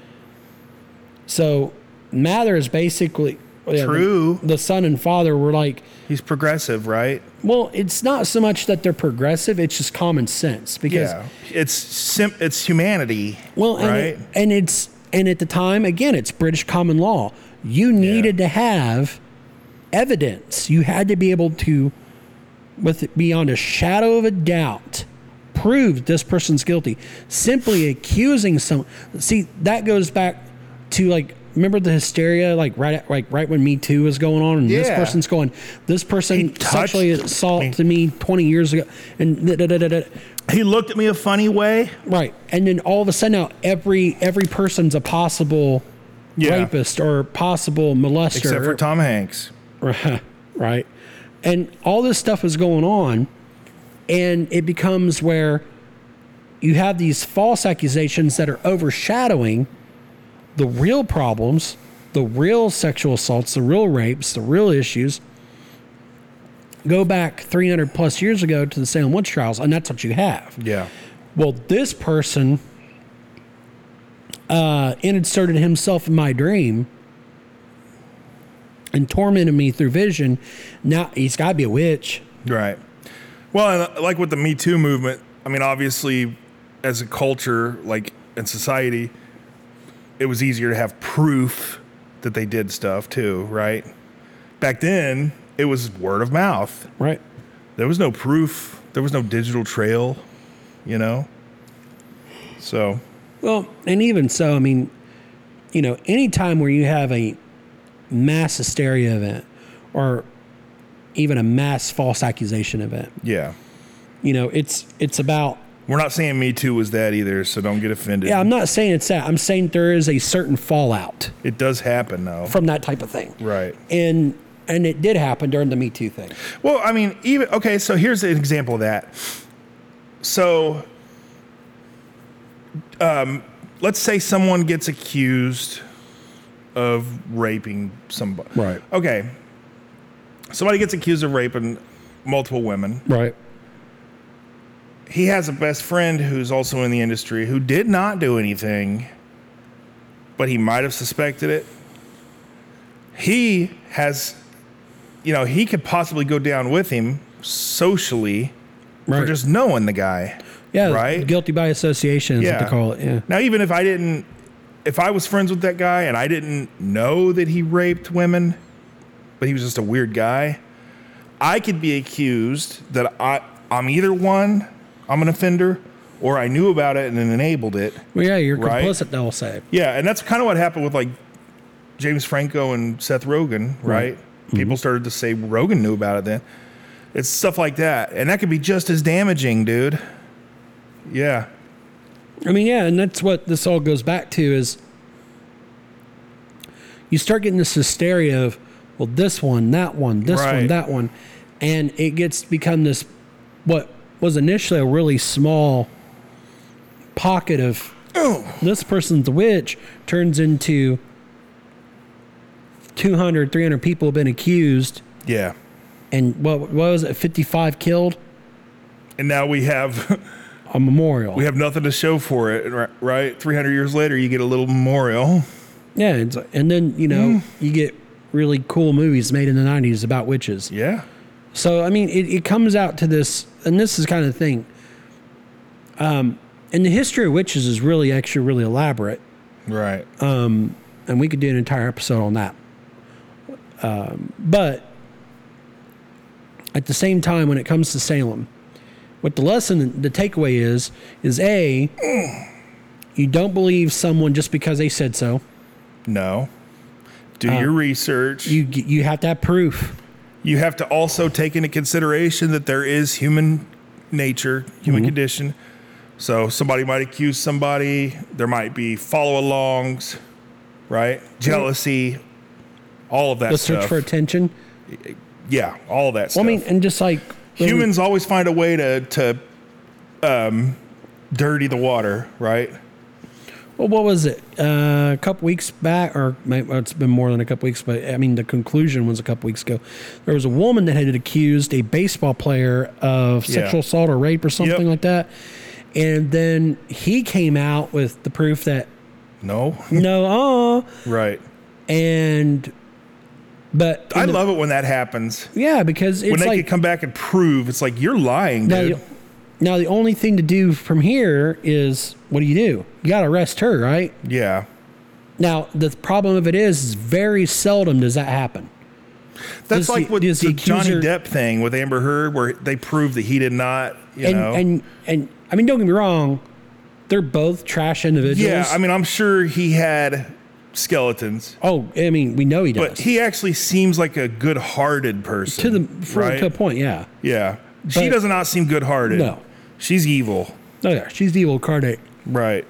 So Mather is basically yeah, true. The, the son and father were like, he's progressive, right? Well, it's not so much that they're progressive; it's just common sense because yeah, it's sim- it's humanity. Well, and, right? it, and it's and at the time, again, it's British common law. You needed yeah. to have evidence. You had to be able to, with beyond a shadow of a doubt, prove this person's guilty. Simply accusing someone. See, that goes back to like. Remember the hysteria, like right, at, like right when Me Too was going on, and yeah. this person's going, this person sexually assaulted me twenty years ago, and da, da, da, da, da. He looked at me a funny way, right? And then all of a sudden, now every every person's a possible yeah. rapist or possible molester, except for Tom Hanks, right? And all this stuff is going on, and it becomes where you have these false accusations that are overshadowing the real problems, the real sexual assaults, the real rapes, the real issues. Go back three hundred plus years ago to the Salem witch trials, and that's what you have. Yeah. Well, this person uh, inserted himself in my dream and tormented me through vision. Now he's got to be a witch. Right. Well, and like with the Me Too movement, I mean, obviously, as a culture, like in society, it was easier to have proof that they did stuff too, right? Back then, it was word of mouth. Right. There was no proof. There was no digital trail, you know? So. Well, and even so, I mean, you know, any time where you have a mass hysteria event or even a mass false accusation event. Yeah. You know, it's it's about. We're not saying Me Too was that either, so don't get offended. Yeah, I'm not saying it's that. I'm saying there is a certain fallout. It does happen, though. From that type of thing. Right. And and it did happen during the Me Too thing. Well, I mean, even, okay, so here's an example of that. So, um, let's say someone gets accused of raping somebody. Right. Okay. Somebody gets accused of raping multiple women. Right. He has a best friend who's also in the industry who did not do anything, but he might have suspected it. He has, you know, he could possibly go down with him socially right. for just knowing the guy. Yeah, right? Guilty by association is yeah. what they call it. Yeah. Now, even if I didn't, if I was friends with that guy and I didn't know that he raped women, but he was just a weird guy, I could be accused that I, I'm either one, I'm an offender, or I knew about it and then enabled it. Well, yeah, you're right? complicit, they'll say. Yeah, and that's kind of what happened with like James Franco and Seth Rogen, right? right? Mm-hmm. People started to say Rogen knew about it then. It's stuff like that. And that could be just as damaging, dude. Yeah. I mean, yeah, and that's what this all goes back to is you start getting this hysteria of, well, this one, that one, this right. one, that one. And it gets become this, what was initially a really small pocket of Oh, this person's a witch turns into two hundred, three hundred people have been accused. yeah. And what, what was it, fifty-five killed? And now we have A memorial. we have nothing to show for it, ri- right? three hundred years later, you get a little memorial. Yeah, it's, and then, you know, you get really cool movies made in the nineties about witches. Yeah. So, I mean, it, it comes out to this, and this is kind of the thing. Um, and the history of witches is really, actually really elaborate. Right. Um, and we could do an entire episode on that. Um, but at the same time, when it comes to Salem, what the lesson, the takeaway is, is A, you don't believe someone just because they said so. No. Do your research. You you have to have proof. You have to also take into consideration that there is human nature, human Mm-hmm. condition. So somebody might accuse somebody. There might be follow-alongs, right? Jealousy, all of that The stuff. search for attention. yeah, all of that stuff. Well, I mean, and just like Humans always find a way to to um, dirty the water, right? Well, what was it? Uh, a couple weeks back, or maybe, well, it's been more than a couple weeks, but I mean, the conclusion was a couple weeks ago. There was a woman that had accused a baseball player of Yeah. sexual assault or rape or something Yep. like that. And then he came out with the proof that, No, no, uh, right. and, but, I in the- love it when that happens. yeah, because it's When they like, could come back and prove it's like you're lying, now, dude. the, now the only thing to do from here is, what do you do? You got to arrest her, right? Yeah. Now, the problem of it is, is very seldom does that happen. That's Does like the- with does the, the Johnny accuser- Depp thing with Amber Heard, where they proved that he did not, you and, know. and and I mean, don't get me wrong, they're both trash individuals. yeah, I mean, I'm sure he had skeletons, oh, I mean, we know he does. but he actually seems like a good-hearted person. to the for, right? to a point, yeah. Yeah. She But- does not seem good-hearted. No. She's evil. Oh yeah, she's the evil incarnate. Right.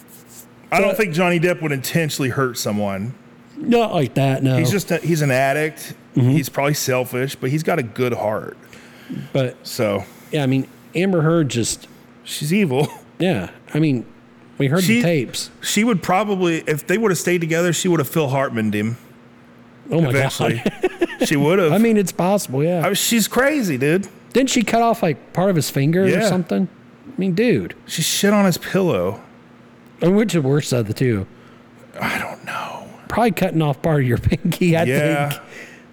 I don't But- think Johnny Depp would intentionally hurt someone. Not like that, no. He's just a, he's an addict. Mm-hmm. He's probably selfish, but he's got a good heart. but So yeah, I mean, Amber Heard just she's evil. yeah. I mean, we heard She- the tapes. She would probably, if they would have stayed together, she would have Phil Hartmaned him Oh my eventually. god. She would have. I mean, it's possible, yeah. I mean, she's crazy, dude. Didn't she cut off like part of his finger or Yeah. something? I mean, dude. She shit on his pillow. I mean, which is worse of the two? I don't know. Probably cutting off part of your pinky, I Yeah. think.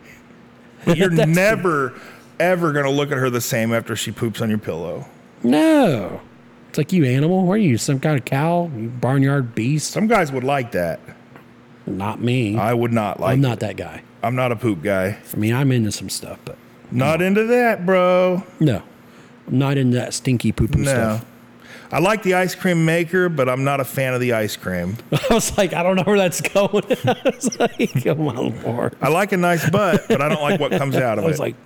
But you're That's never, ever going to look at her the same after she poops on your pillow. No. It's like, you animal? What are you, some kind of cow? You barnyard beast? Some guys would like that. Not me. I would not like I'm it. not that guy. I'm not a poop guy. I mean, I'm into some stuff, but Not into that, bro. no. I'm not into that stinky poo-poo No. stuff. I like the ice cream maker, but I'm not a fan of the ice cream. I was like, I don't know where that's going. I was like, come on, Lord. I like a nice butt, but I don't like what comes out of I was it. like,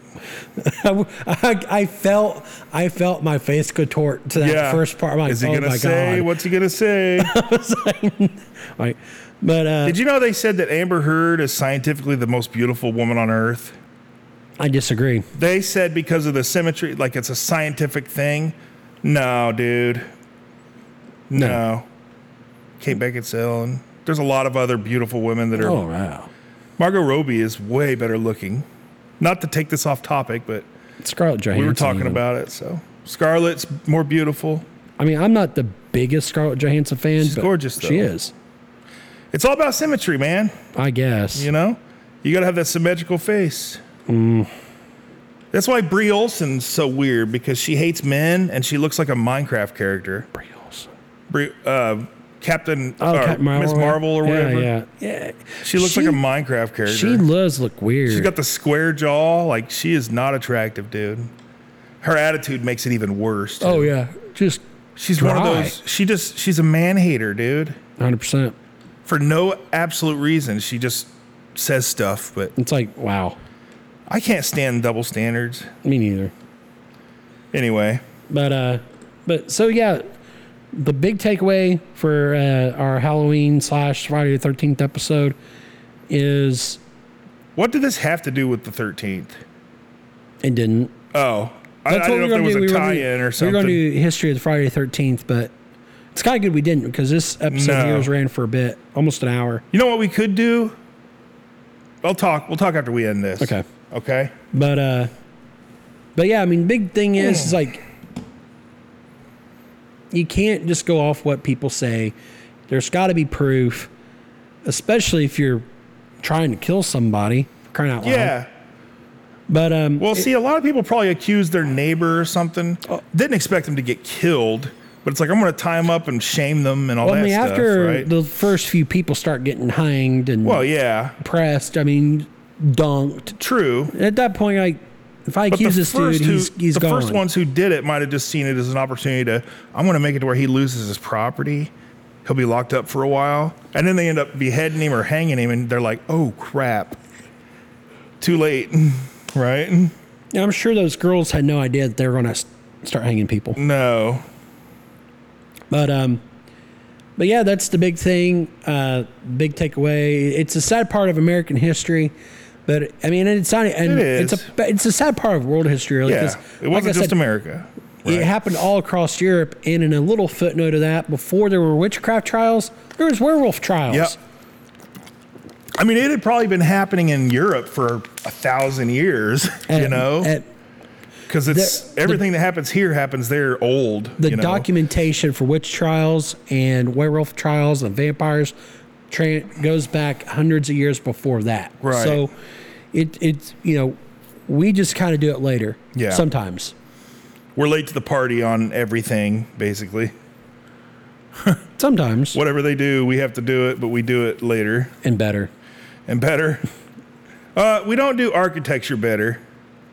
I, I felt, I felt my face contort to that yeah. first part. I'm like, Is he oh gonna my say? god. What's he gonna say? Like, but uh, Did you know they said that Amber Heard is scientifically the most beautiful woman on earth? I disagree. They said because of the symmetry, like it's a scientific thing. No, dude. No. No. Kate Beckinsale, and there's a lot of other beautiful women that are. Oh wow, Margot Robbie is way better looking. Not to take this off topic, but Scarlett Johansson. we were talking even. about it. So Scarlett's more beautiful. I mean, I'm not the biggest Scarlett Johansson fan. She's but gorgeous, though. She is. It's all about symmetry, man. I guess. You know, you got to have that symmetrical face. Mm. That's why Brie Olson's so weird, because she hates men and she looks like a Minecraft character. Brie Olsen. Brie, uh, Captain, Oh, or Captain Marvel. Miss Marvel or yeah, whatever. Yeah, yeah. She looks She- like a Minecraft character. She does look weird. She's got the square jaw. Like, she is not attractive, dude. Her attitude makes it even worse. Dude. oh yeah, just She's one of dry. those. She just, she's a man hater, dude. one hundred percent. For no absolute reason. She just says stuff, but It's like, wow. I can't stand double standards. Me neither. Anyway, But uh, but so yeah, the big takeaway for uh, our Halloween slash Friday the thirteenth episode is what did this have to do with the thirteenth? it didn't. Oh, I, I That's didn't know if there was do. a We were gonna tie-in do- or We were something. going to do history of the Friday the thirteenth, but It's kind of good we didn't because this episode No. of yours ran for a bit, almost an hour. You know what we could do? I'll talk. We'll talk after we end this. Okay. Okay. But uh, but yeah, I mean, big thing is, is like you can't just go off what people say. There's got to be proof, especially if you're trying to kill somebody. Crying out loud. Yeah. But um, Well, see, a lot of people probably accuse their neighbor or something. Didn't expect them to get killed, but it's like I'm going to tie them up and shame them and all well, I that mean, stuff, after right? the first few people start getting hanged and Well, yeah, pressed, I mean, dunked. true. At that point, like, if I But accuse the this dude, first who, he's he's the gone. first ones who did it might have just seen it as an opportunity to, I'm going to make it to where he loses his property. He'll be locked up for a while. And then they end up beheading him or hanging him, and they're like, oh, crap. Too late, right? Yeah, I'm sure those girls had no idea that they were going to start hanging people. No. But um, but yeah, that's the big thing. Uh, big takeaway. It's a sad part of American history, but I mean, it's not. And It is. it's a it's a sad part of world history. Really, Yeah, 'cause it like wasn't I just said, America. It Right. happened all across Europe. And in a little footnote of that, before there were witchcraft trials, there was werewolf trials. Yep. I mean, it had probably been happening in Europe for a thousand years, you And- know, and because it's the- everything that happens here happens there old. the you know? documentation for witch trials and werewolf trials and vampires tra- goes back hundreds of years before that. Right. So it it's you know we just kind of do it later. Yeah. Sometimes. We're late to the party on everything, basically. Sometimes. Whatever they do, we have to do it, but we do it later And better. and better. Uh, we don't do architecture better.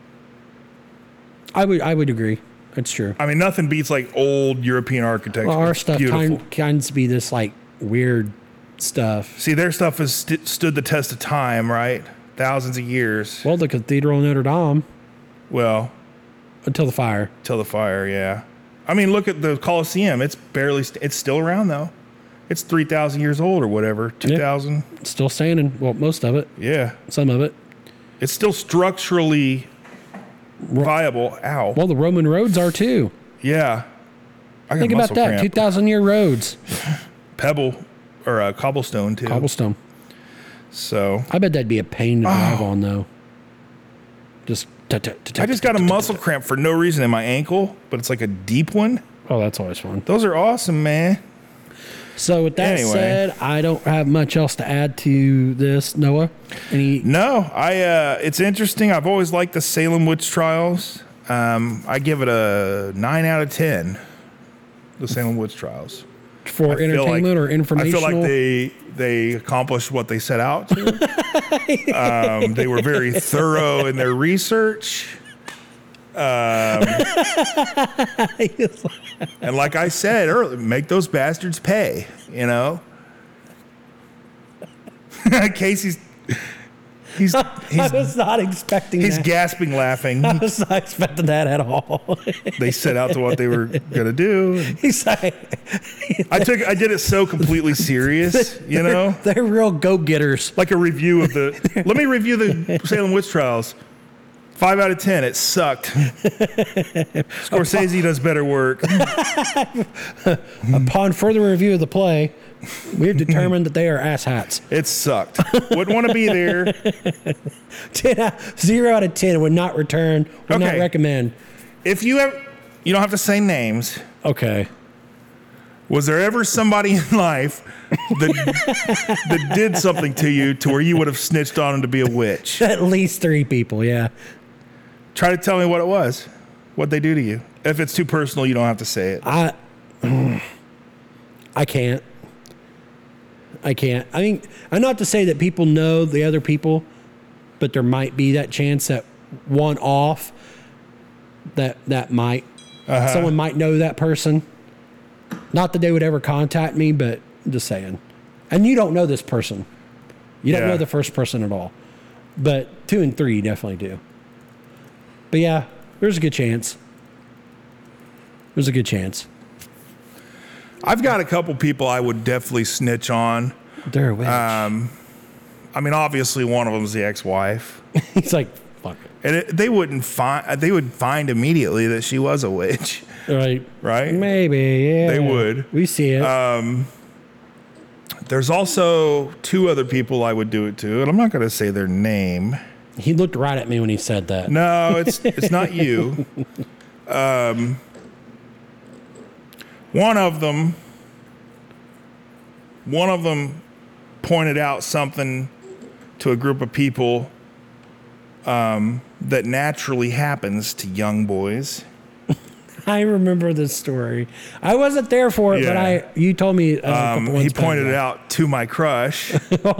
I would I would agree. That's true. I mean, nothing beats like old European architecture. Well, our It's stuff beautiful. kind kinds to be this like weird stuff. See, their stuff has st- stood the test of time, right? Thousands of years. Well, the Cathedral of Notre Dame Well, until the fire. till the fire, yeah. I mean, look at the Colosseum. It's barely, st- it's still around though. It's three thousand years old or whatever. two thousand. It's still standing. Well, most of it. Yeah. Some of it. It's still structurally viable. Ow. Well, the Roman roads are too. Yeah. I got Think about muscle that. cramp. two thousand year roads. Pebble or uh, cobblestone too. Cobblestone. So I bet that'd be a pain to drive on, though. Just. tut, tut, tut, I just tut, got a tut, tut, muscle tut. cramp for no reason in my ankle, but it's like a deep one. Oh, that's always fun. Those are awesome, man. So, with that Anyway. said, I don't have much else to add to this, Noah. Any? No, I. Uh, it's interesting. I've always liked the Salem witch trials. Um, I give it a nine out of ten. The Salem witch trials. For I feel entertainment like- or informational? I feel like they they accomplished what they set out to. um, they were very thorough in their research. Um, and like I said earlier, make those bastards pay. You know. Casey's he's I he's was not expecting he's that. gasping, laughing. I was not expecting that at all. They set out to what they were gonna do. He's like, I took I did it so completely serious, you know. they're real go-getters. Like a review of the. Let me review the Salem witch trials. Five out of ten. It sucked. Scorsese does better work. Upon further review of the play, we have determined that they are asshats. It sucked. Wouldn't want to be there. ten out, zero out of ten would not return. Would not Okay. recommend. If you ever, you don't have to say names. Okay. Was there ever somebody in life that that did something to you to where you would have snitched on him to be a witch? At least three people. Yeah. Try to tell me what it was. What they do to you. If it's too personal, you don't have to say it. I. I can't. I can't. I mean, I'm not to say that people know the other people, but there might be that chance that one off that that might Uh-huh. someone might know that person. Not that they would ever contact me, but I'm just saying. And you don't know this person. You don't Yeah. know the first person at all. But two and three you definitely do. But yeah, there's a good chance. There's a good chance. I've got a couple people I would definitely snitch on. They're a witch. Um, I mean, obviously, one of them is the ex-wife. He's like, Fuck and it, they wouldn't find. They would find immediately that she was a witch, it. Right. right? Maybe, yeah. They would. We see it. There's also two other people I would do it to, and I'm not going to say their name. He looked right at me when he said that. No, it's it's not you. Um, one of them, one of them pointed out something to a group of people um, that naturally happens to young boys. I remember this story. I wasn't there for it, Yeah. but I you told me. Uh, a Um, couple he months back pointed it ago. out to my crush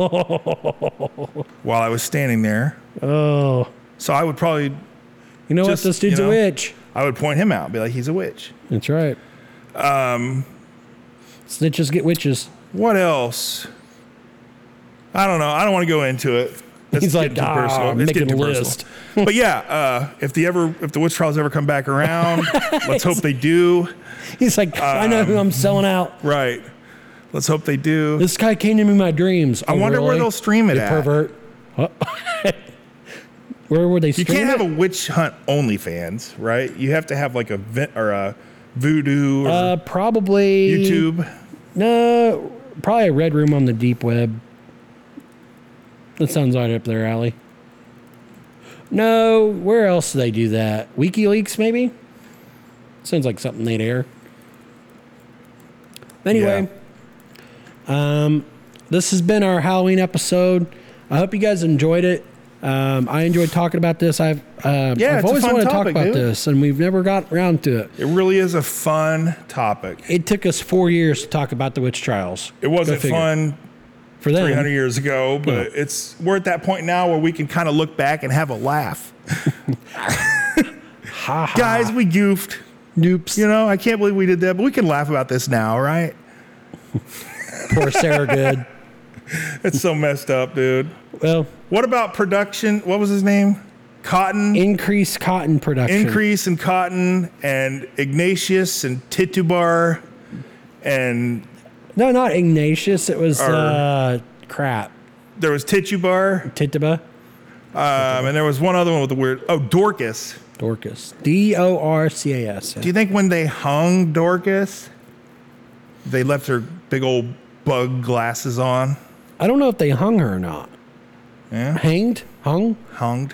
while I was standing there. Oh, So I would probably, you know Just, what? This dude's you know, a witch. I would point him out, be like, he's a witch. That's right. Um, Snitches get witches. What else? I don't know. I don't want to go into it. It's He's like, getting too "Ah, personal. I'm It's making getting a too list." personal. But yeah, uh, if the ever, if the witch trials ever come back around, let's hope they do. He's like, I know who I'm selling out. Right. Let's hope they do. This guy came to me in my dreams. I Oh, wonder where really? they'll stream it You at. pervert. What? Where would they You stream can't have it? a witch hunt OnlyFans, right? You have to have like a vent or a voodoo or uh, probably YouTube. No, probably a red room on the deep web. That sounds right up their alley. No, where else do they do that? WikiLeaks, maybe? Sounds like something they'd air. Anyway, um, this has been our Halloween episode. I hope you guys enjoyed it. Um, I enjoyed talking about this. I've uh, Yeah, I've it's a always fun wanted to talk topic, about dude. this, and we've never got around to it. It really is a fun topic. It took us four years to talk about the witch trials. It wasn't Go figure. fun for them. three hundred years ago, but it's we're at that point now where we can kind of look back and have a laugh. Ha ha. Guys, we goofed. Noops. You know, I can't believe we did that, but we can laugh about this now, right? Poor Sarah Good. It's so messed up, dude. Well, What about production? What was his name? Cotton? increased cotton production. Increase in Cotton and Ignatius and Titubar and No, not Ignatius. It was Or- uh, crap. there was Titubar Tituba. um, and there was one other one with the weird, oh, Dorcas. Dorcas. D O R C A S. Do you think when they hung Dorcas, they left her big old bug glasses on? I don't know if they hung her or not. Yeah, Hanged? Hung? hunged.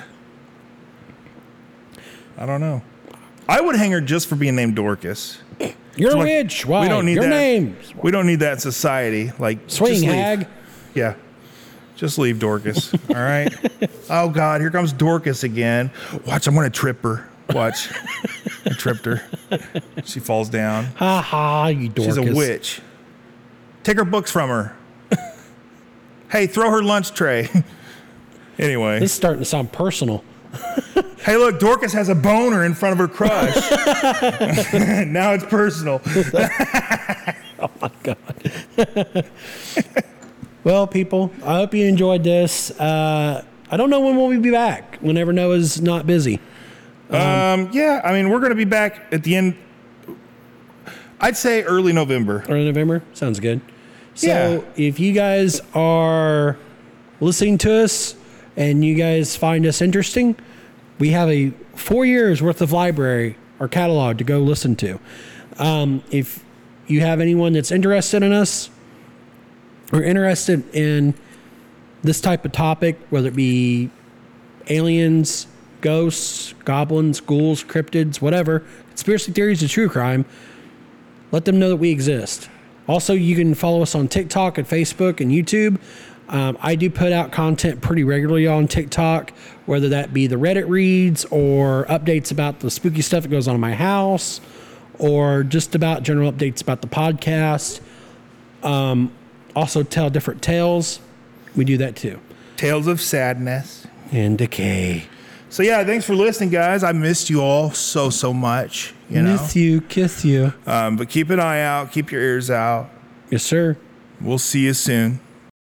I don't know. I would hang her just for being named Dorcas. You're So, a like, witch. Why? We don't need Your that. name. We don't need that in society. Like Swing just leave. hag. Yeah. Just leave Dorcas. All right. Oh God, here comes Dorcas again. Watch, I'm gonna trip her. Watch. I tripped her. She falls down. Ha ha, you Dorcas. She's a witch. Take her books from her. Hey, throw her lunch tray. Anyway. This is starting to sound personal. Hey, look, Dorcas has a boner in front of her crush. Now it's personal. Oh my God. Well, people, I hope you enjoyed this. Uh, I don't know when we'll be back. Whenever Noah's not busy. Um, yeah, I mean, we're going to be back at the end. I'd say early November. Early November? Sounds good. So Yeah. if you guys are listening to us and you guys find us interesting, we have a four years worth of library or catalog to go listen to. Um, if you have anyone that's interested in us or interested in this type of topic, whether it be aliens, ghosts, goblins, ghouls, cryptids, whatever, conspiracy theories of true crime, let them know that we exist. Also, you can follow us on TikTok and Facebook and YouTube. Um, I do put out content pretty regularly on TikTok, whether that be the Reddit reads or updates about the spooky stuff that goes on in my house, or just about general updates about the podcast. Um, also tell different tales. We do that too. Tales of Sadness. And decay. So yeah, thanks for listening, guys. I missed you all so, so much, you know. Miss you, kiss you. Um, but keep an eye out. Keep your ears out. Yes, sir. We'll see you soon.